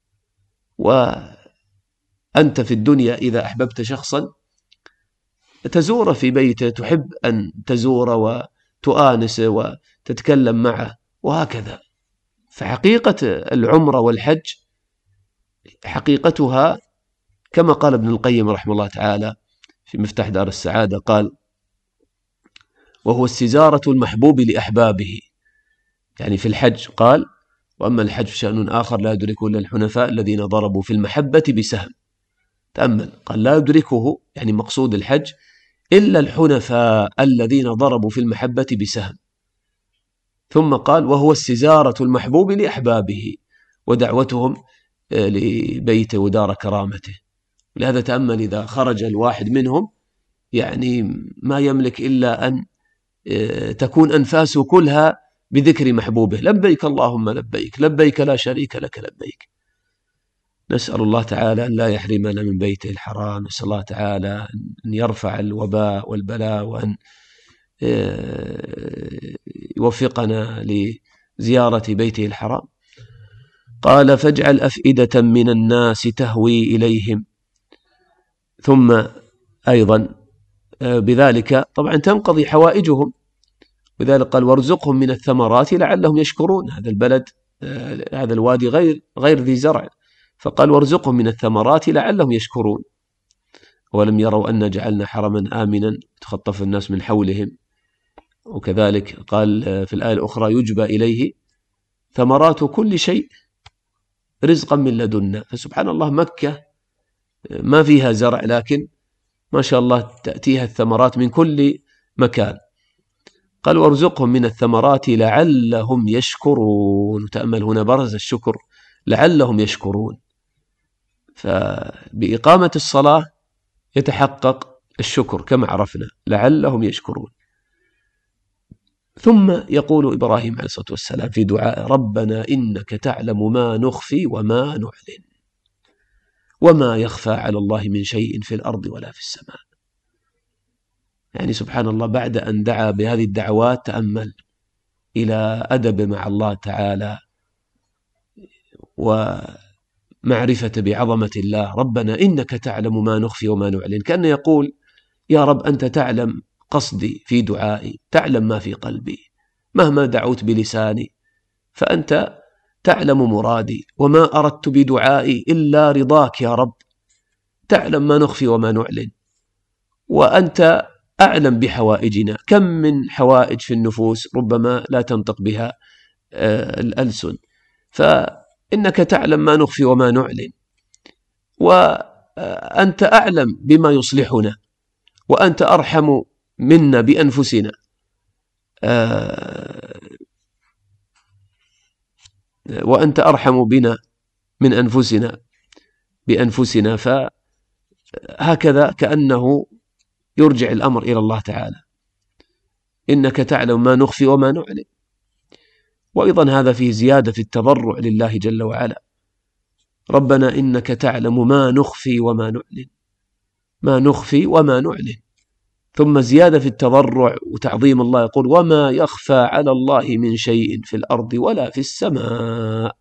وأنت في الدنيا إذا أحببت شخصا تزور في بيته، تحب أن تزور وتؤانسه وتتكلم معه وهكذا. فحقيقة العمرة والحج حقيقتها كما قال ابن القيم رحمه الله تعالى في مفتاح دار السعادة، قال وهو استزارة المحبوب لأحبابه. يعني في الحج قال وأما الحج شأن آخر لا يدركه إلا الحنفاء الذين ضربوا في المحبة بسهم. تأمل، قال لا يدركه، يعني مقصود الحج إلا الحنفاء الذين ضربوا في المحبة بسهم. ثم قال وهو استزارة المحبوب لأحبابه ودعوتهم لبيته ودار كرامته. لهذا تأمل إذا خرج الواحد منهم يعني ما يملك إلا أن تكون أنفاسه كلها بذكر محبوبه، لبيك اللهم لبيك، لبيك لا شريك لك لبيك. نسأل الله تعالى أن لا يحرمنا من بيته الحرام، نسأل الله تعالى أن يرفع الوباء والبلاء، وأن يوفقنا لزيارة بيته الحرام. قال فاجعل أفئدة من الناس تهوي إليهم. ثم أيضا بذلك طبعا تنقضي حوائجهم، وذلك قال وارزقهم من الثمرات لعلهم يشكرون. هذا البلد هذا الوادي غير ذي زرع، فقال وارزقهم من الثمرات لعلهم يشكرون. ولم يروا أن جعلنا حرما آمنا تخطف الناس من حولهم. وكذلك قال في الآية الأخرى يجبى إليه ثمرات كل شيء رزقا من لدنا. فسبحان الله مكة ما فيها زرع، لكن ما شاء الله تأتيها الثمرات من كل مكان. قال وارزقهم من الثمرات لعلهم يشكرون. وتأمل هنا برز الشكر، لعلهم يشكرون. فبإقامة الصلاة يتحقق الشكر كما عرفنا، لعلهم يشكرون. ثم يقول إبراهيم عليه الصلاة والسلام في دعاء ربنا إنك تعلم ما نخفي وما نعلن وما يخفى على الله من شيء في الأرض ولا في السماء. يعني سبحان الله بعد أن دعا بهذه الدعوات تأمل إلى أدب مع الله تعالى ومعرفة بعظمة الله. ربنا إنك تعلم ما نخفي وما نعلن، كأنه يقول يا رب أنت تعلم قصدي في دعائي، تعلم ما في قلبي مهما دعوت بلساني، فأنت تعلم مرادي وما أردت بدعائي إلا رضاك يا رب. تعلم ما نخفي وما نعلن، وأنت أعلم بحوائجنا. كم من حوائج في النفوس ربما لا تنطق بها الألسن، فإنك تعلم ما نخفي وما نعلن، وأنت أعلم بما يصلحنا، وأنت أرحم منا بأنفسنا. وأنت أرحم بنا من أنفسنا بأنفسنا. فهكذا كأنه يرجع الأمر إلى الله تعالى، إنك تعلم ما نخفي وما نعلن. وأيضا هذا فيه زيادة في التضرع لله جل وعلا. ربنا إنك تعلم ما نخفي وما نعلن، ما نخفي وما نعلن. ثم زيادة في التضرع وتعظيم الله، يقول وما يخفى على الله من شيء في الأرض ولا في السماء.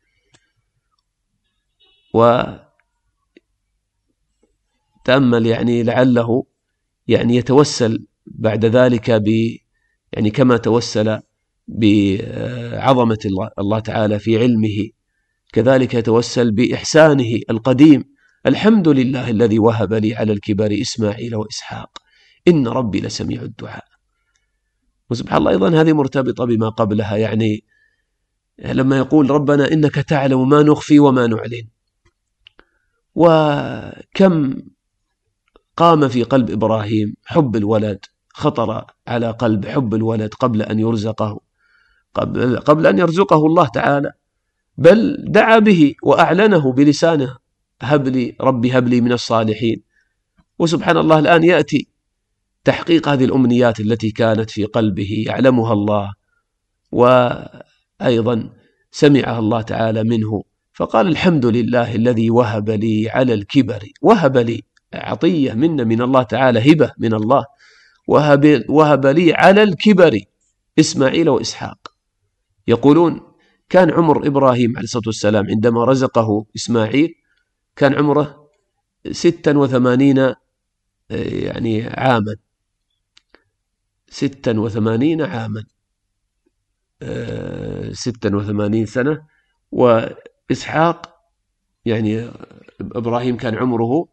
وتأمل يعني لعله يعني يتوسل بعد ذلك يعني كما توسل بعظمة الله تعالى في علمه، كذلك يتوسل بإحسانه القديم الحمد لله الذي وهب لي على الكبر إسماعيل وإسحاق إن ربي لسميع الدعاء. وسبحان الله أيضا هذه مرتبطة بما قبلها، يعني لما يقول ربنا إنك تعلم ما نخفي وما نعلن، وكم قام في قلب إبراهيم حب الولد، خطر على قلب حب الولد قبل أن يرزقه، قبل أن يرزقه الله تعالى، بل دعا به وأعلنه بلسانه: هب لي ربي هب لي من الصالحين. وسبحان الله الآن يأتي تحقيق هذه الأمنيات التي كانت في قلبه يعلمها الله، وأيضا سمعها الله تعالى منه، فقال: الحمد لله الذي وهب لي على الكبر. وهب لي عطية من الله تعالى، هبة من الله، وهب لي على الكبر إسماعيل وإسحاق. يقولون كان عمر إبراهيم عليه الصلاة والسلام عندما رزقه إسماعيل كان عمره 86 يعني عاما، 86 عاما، 86 سنة. وإسحاق يعني إبراهيم كان عمره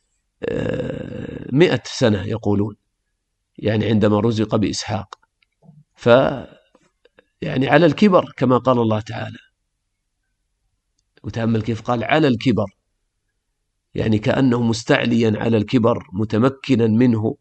100 سنة يقولون، يعني عندما رزق بإسحاق، يعني على الكبر كما قال الله تعالى. وتأمل كيف قال على الكبر، يعني كأنه مستعليا على الكبر متمكنا منه.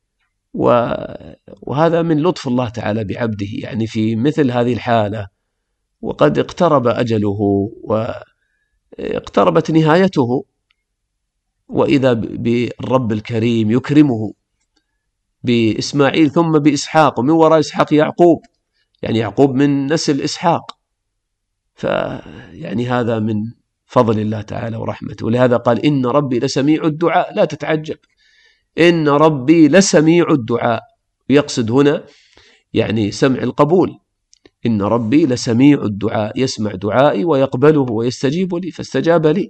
وهذا من لطف الله تعالى بعبده، يعني في مثل هذه الحالة وقد اقترب أجله واقتربت نهايته، وإذا بالرب الكريم يكرمه بإسماعيل ثم بإسحاق، ومن وراء إسحاق يعقوب، يعني يعقوب من نسل إسحاق. فيعني هذا من فضل الله تعالى ورحمته. ولهذا قال: إن ربي لسميع الدعاء. لا تتعجب، إن ربي لسميع الدعاء، يقصد هنا يعني سمع القبول. إن ربي لسميع الدعاء، يسمع دعائي ويقبله ويستجيب لي، فاستجاب لي.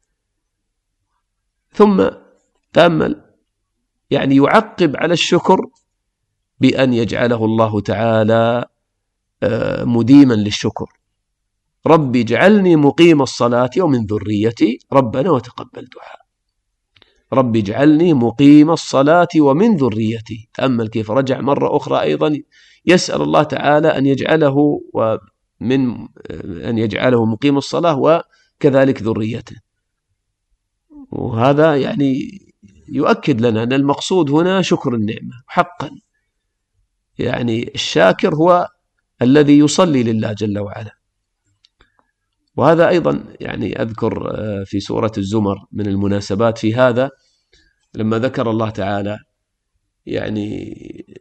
ثم تأمل، يعني يعقب على الشكر بأن يجعله الله تعالى مديما للشكر: ربي اجعلني مقيم الصلاة ومن ذريتي ربنا وتقبل دعاء. ربي اجعلني مقيم الصلاة ومن ذريتي. تأمل كيف رجع مرة أخرى أيضا يسأل الله تعالى أن يجعله مقيم الصلاة وكذلك ذريته. وهذا يعني يؤكد لنا أن المقصود هنا شكر النعمة حقا، يعني الشاكر هو الذي يصلي لله جل وعلا. وهذا أيضا يعني أذكر في سورة الزمر من المناسبات في هذا، لما ذكر الله تعالى يعني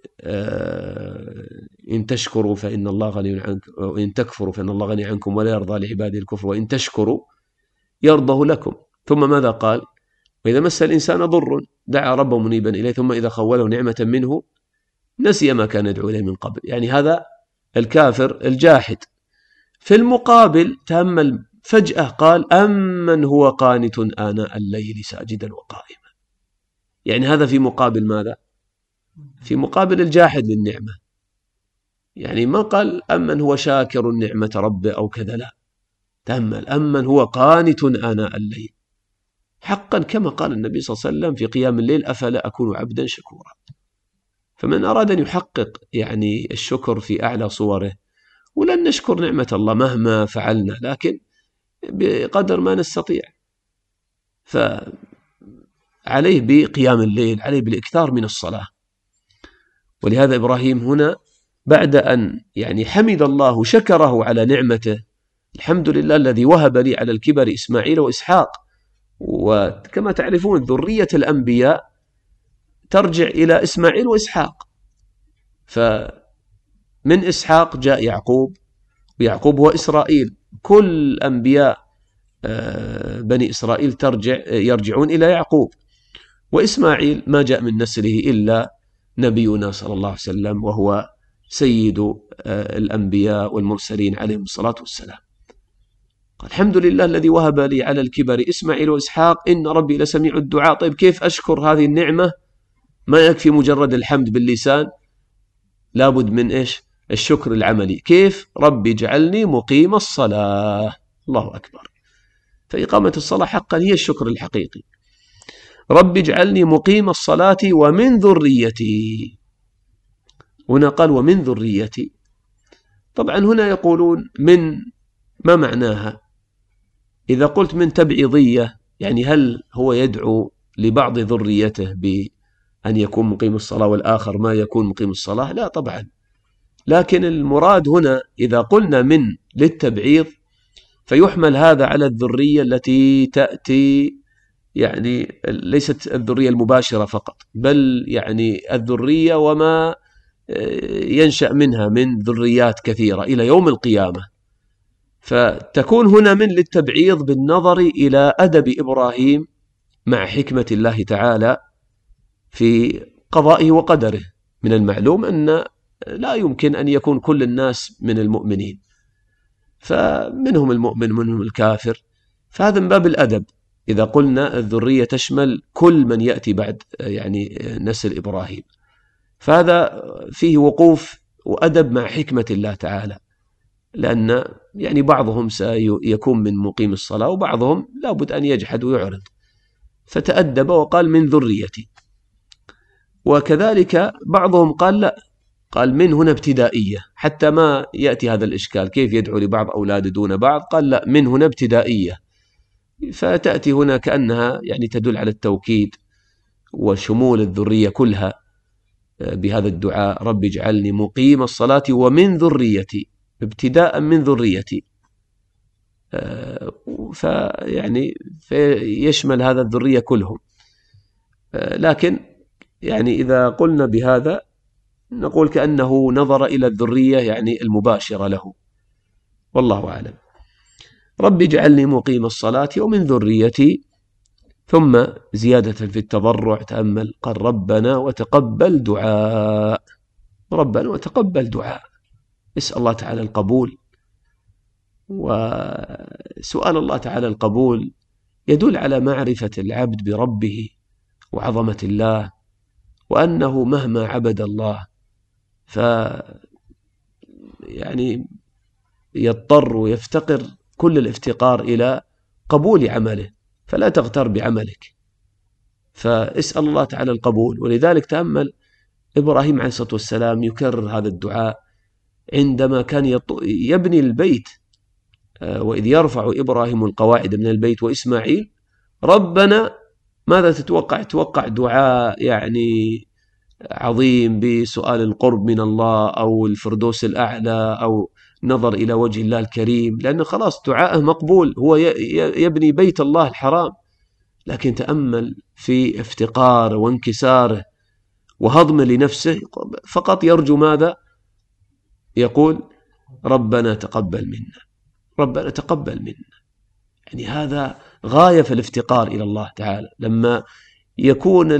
إن تشكروا فإن الله غني عنكم، وإن تكفروا فإن الله غني عنكم ولا يرضى لعباده الكفر وإن تشكروا يرضه لكم. ثم ماذا قال؟ وإذا مس الإنسان ضر دعا ربه منيبا إليه ثم إذا خوله نعمة منه نسي ما كان يدعو إليه من قبل. يعني هذا الكافر الجاحد. في المقابل تأمل فجأة قال: أمن هو قانت آناء الليل ساجدا وقائما. يعني هذا في مقابل ماذا؟ في مقابل الجاحد للنعمة. يعني ما قال أمن هو شاكر نعمة ربه أو كذا، لا، تأمل أمن هو قانت آناء الليل، حقا كما قال النبي صلى الله عليه وسلم في قيام الليل: أفلا أكون عبدا شكورا. فمن أراد أن يحقق يعني الشكر في أعلى صوره، ولن نشكر نعمة الله مهما فعلنا، لكن بقدر ما نستطيع، فعليه بقيام الليل، عليه بالإكثار من الصلاة. ولهذا إبراهيم هنا بعد أن يعني حمد الله شكره على نعمته: الحمد لله الذي وهب لي على الكبر إسماعيل وإسحاق. وكما تعرفون ذرية الأنبياء ترجع إلى إسماعيل وإسحاق، فمن إسحاق جاء يعقوب، ويعقوب هو إسرائيل. كل أنبياء بني إسرائيل يرجعون إلى يعقوب. وإسماعيل ما جاء من نسله إلا نبينا صلى الله عليه وسلم، وهو سيد الأنبياء والمرسلين عليهم الصلاة والسلام. الحمد لله الذي وهب لي على الكبر إسماعيل وإسحاق إن ربي لسميع الدعاء. طيب كيف أشكر هذه النعمة؟ ما يكفي مجرد الحمد باللسان، لابد من إيش؟ الشكر العملي. كيف؟ ربي اجعلني مقيم الصلاة. الله أكبر. فإقامة الصلاة حقا هي الشكر الحقيقي. رب اجعلني مقيم الصلاة ومن ذريتي، هنا قال ومن ذريتي. طبعا هنا يقولون من ما معناها؟ إذا قلت من تبعيضية يعني هل هو يدعو لبعض ذريته بأن يكون مقيم الصلاة والآخر ما يكون مقيم الصلاة؟ لا طبعا، لكن المراد هنا إذا قلنا من للتبعيض فيحمل هذا على الذرية التي تأتي، يعني ليست الذرية المباشرة فقط، بل يعني الذرية وما ينشأ منها من ذريات كثيرة إلى يوم القيامة. فتكون هنا من للتبعيض بالنظر إلى أدب إبراهيم مع حكمة الله تعالى في قضائه وقدره. من المعلوم أن لا يمكن أن يكون كل الناس من المؤمنين، فمنهم المؤمن منهم الكافر، فهذا من باب الأدب. إذا قلنا الذرية تشمل كل من يأتي بعد يعني نسل إبراهيم، فهذا فيه وقوف وأدب مع حكمة الله تعالى، لأن يعني بعضهم سيكون من مقيم الصلاة وبعضهم لا بد أن يجحد ويعرض، فتأدب وقال من ذريتي. وكذلك بعضهم قال لا، قال من هنا ابتدائية حتى ما يأتي هذا الإشكال كيف يدعو لبعض أولاده دون بعض، قال لا من هنا ابتدائية، فتأتي هنا كأنها يعني تدل على التوكيد وشمول الذرية كلها بهذا الدعاء رب اجعلني مقيم الصلاة ومن ذريتي، ابتداء من ذريتي، فيعني يشمل هذا الذرية كلهم. لكن يعني إذا قلنا بهذا نقول كأنه نظر إلى الذرية يعني المباشرة له، والله أعلم. رب اجعلني مقيم الصلاة ومن ذريتي، ثم زيادة في التضرع تأمل قال ربنا وتقبل دعاء، ربنا وتقبل دعاء، اسأل الله تعالى القبول. وسؤال الله تعالى القبول يدل على معرفة العبد بربه وعظمة الله، وأنه مهما عبد الله يعني يضطر ويفتقر كل الافتقار إلى قبول عمله، فلا تغتر بعملك، فاسأل الله تعالى القبول. ولذلك تأمل إبراهيم عليه الصلاة والسلام يكرر هذا الدعاء عندما كان يبني البيت، وإذ يرفع إبراهيم القواعد من البيت وإسماعيل، ربنا ماذا تتوقع؟ توقع دعاء يعني عظيم بسؤال القرب من الله أو الفردوس الأعلى أو نظر إلى وجه الله الكريم، لأنه خلاص دعاءه مقبول، هو يبني بيت الله الحرام. لكن تأمل في افتقاره وانكساره وهضم لنفسه، فقط يرجو ماذا؟ يقول ربنا تقبل منا، ربنا تقبل منا. يعني هذا غاية في الافتقار إلى الله تعالى. لما يكون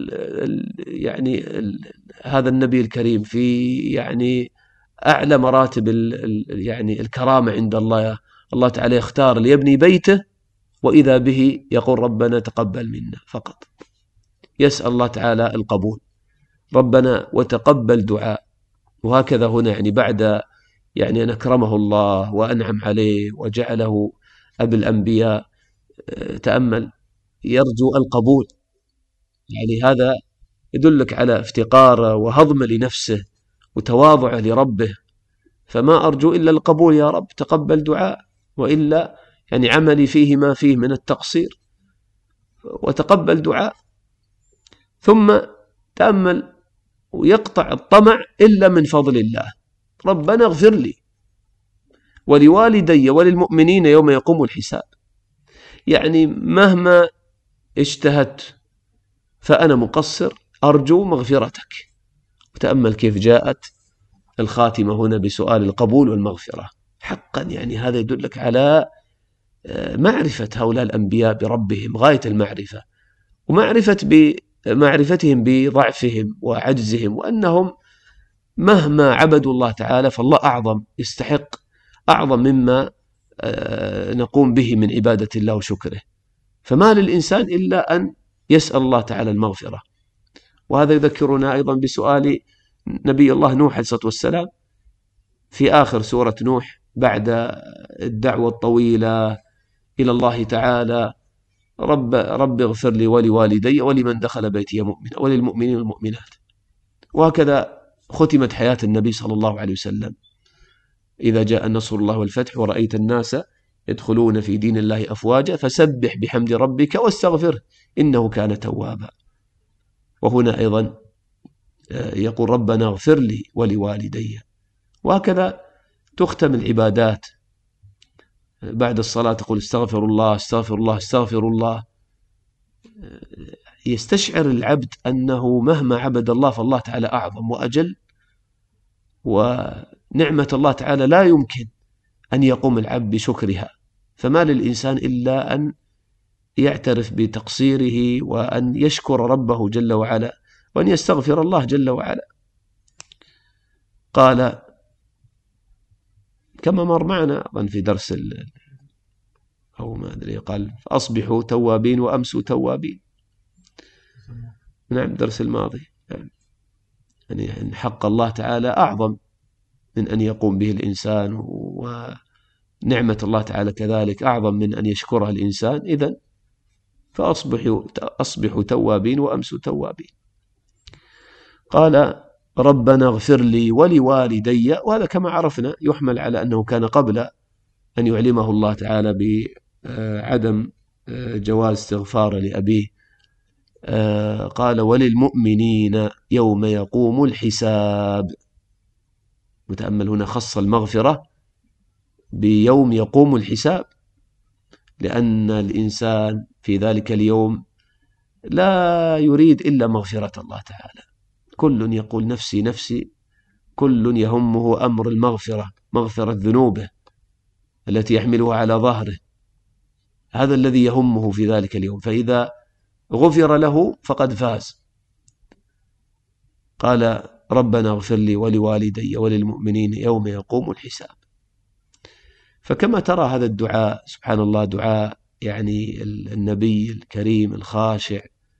يعني هذا النبي الكريم في يعني أعلى مراتب يعني الكرامة عند الله، الله تعالى يختار ليبني بيته وإذا به يقول ربنا تقبل منا فقط، يسأل الله تعالى القبول، ربنا وتقبل دعاء. وهكذا هنا يعني بعد يعني أن أكرمه الله وأنعم عليه وجعله أبي الأنبياء، تأمل يرجو القبول، يعني هذا يدلك على افتقاره وهضم لنفسه وتواضعه لربه. فما أرجو إلا القبول يا رب، تقبل دعاء، وإلا يعني عملي فيه ما فيه من التقصير، وتقبل دعاء. ثم تأمل ويقطع الطمع إلا من فضل الله، ربنا اغفر لي ولوالدي وللمؤمنين يوم يقوم الحساب. يعني مهما اجتهدت فأنا مقصر، أرجو مغفرتك. وتأمل كيف جاءت الخاتمة هنا بسؤال القبول والمغفرة. حقا يعني هذا يدلك على معرفة هؤلاء الأنبياء بربهم غاية المعرفة، ومعرفتهم بضعفهم وعجزهم، وأنهم مهما عبدوا الله تعالى فالله أعظم، يستحق أعظم مما نقوم به من عبادة الله وشكره. فما للإنسان إلا أن يسأل الله تعالى المغفرة. وهذا يذكرنا أيضا بسؤال نبي الله نوح عليه الصلاة والسلام في آخر سورة نوح بعد الدعوة الطويلة إلى الله تعالى: رب اغفر لي ولوالدي ولمن دخل بيتي مؤمنا وللمؤمنين والمؤمنات. وهكذا ختمت حياة النبي صلى الله عليه وسلم: إذا جاء نصر الله والفتح ورأيت الناس يدخلون في دين الله أفواجا فسبح بحمد ربك واستغفره إنه كان توابا. وهنا أيضا يقول: ربنا اغفر لي ولوالدي. وهكذا تختم العبادات. بعد الصلاة تقول: استغفر الله استغفر الله استغفر الله. يستشعر العبد أنه مهما عبد الله فالله تعالى أعظم وأجل، ونعمة الله تعالى لا يمكن أن يقوم العبد بشكرها. فما للإنسان إلا أن يعترف بتقصيره وأن يشكر ربه جل وعلا وأن يستغفر الله جل وعلا. قال كما مر معنا في درس أو ما أدري، قال: فأصبحوا توابين وأمسوا توابين. نعم، درس الماضي. يعني أن حق الله تعالى أعظم من أن يقوم به الإنسان، ونعمة الله تعالى كذلك أعظم من أن يشكرها الإنسان. إذن فأصبحوا توابين وأمسوا توابين. قال: ربنا اغفر لي ولوالدي. وهذا كما عرفنا يحمل على أنه كان قبل أن يعلمه الله تعالى بعدم جواز استغفار لأبيه. قال: وللمؤمنين يوم يقوم الحساب. متأمل هنا خص المغفرة بيوم يقوم الحساب، لأن الإنسان في ذلك اليوم لا يريد إلا مغفرة الله تعالى. كل يقول نفسي نفسي، كل يهمه أمر المغفرة، مغفرة ذنوبه التي يحملها على ظهره. هذا الذي يهمه في ذلك اليوم، فإذا غفر له فقد فاز. قال: ربنا اغفر لي ولوالدي وللمؤمنين يوم يقوم الحساب. فكما ترى هذا الدعاء سبحان الله، دعاء يعني النبي الكريم الخاشع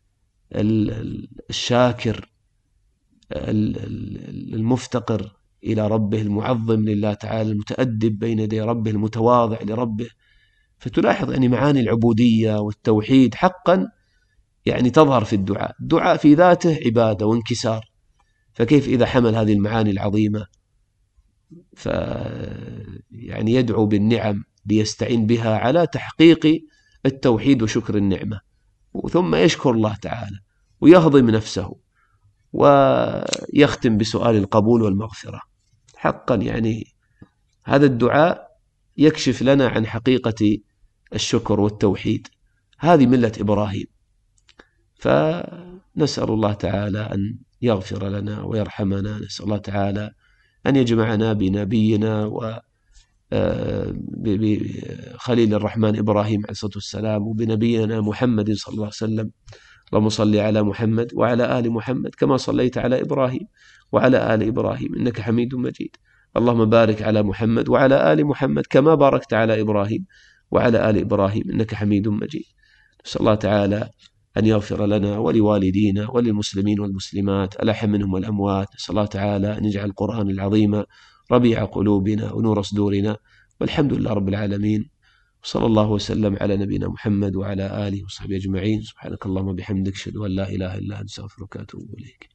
الشاكر المفتقر إلى ربه، المعظم لله تعالى، المتأدب بين يدي ربه، المتواضع لربه. فتلاحظ أن معاني العبودية والتوحيد حقا يعني تظهر في الدعاء. الدعاء في ذاته عبادة وانكسار، فكيف إذا حمل هذه المعاني العظيمة يعني يدعو بالنعم ليستعين بها على تحقيق التوحيد وشكر النعمة، ثم يشكر الله تعالى ويهضم نفسه ويختم بسؤال القبول والمغفرة. حقا يعني هذا الدعاء يكشف لنا عن حقيقة الشكر والتوحيد. هذه ملة إبراهيم. فنسأل الله تعالى أن يغفر لنا ويرحمنا. نسأل الله تعالى أن يجمعنا بنبينا وخليل الرحمن إبراهيم عليه الصلاة والسلام، وبنبينا محمد صلى الله عليه وسلم. اللهم صل على محمد وعلى آل محمد كما صليت على إبراهيم وعلى آل إبراهيم إنك حميد مجيد. اللهم بارك على محمد وعلى آل محمد كما باركت على إبراهيم وعلى آل إبراهيم إنك حميد مجيد. نسأل الله تعالى أن يغفر لنا ولوالدينا وللمسلمين والمسلمات الأحياء منهم والأموات. نسأل الله تعالى أن يجعل القرآن العظيم ربيع قلوبنا ونور صدورنا، والحمد لله رب العالمين. وصلى الله وسلم على نبينا محمد وعلى آله وصحبه أجمعين. سبحانك اللهم وبحمدك، أشهد أن لا إله إلا أنت، أستغفرك وأتوب إليك.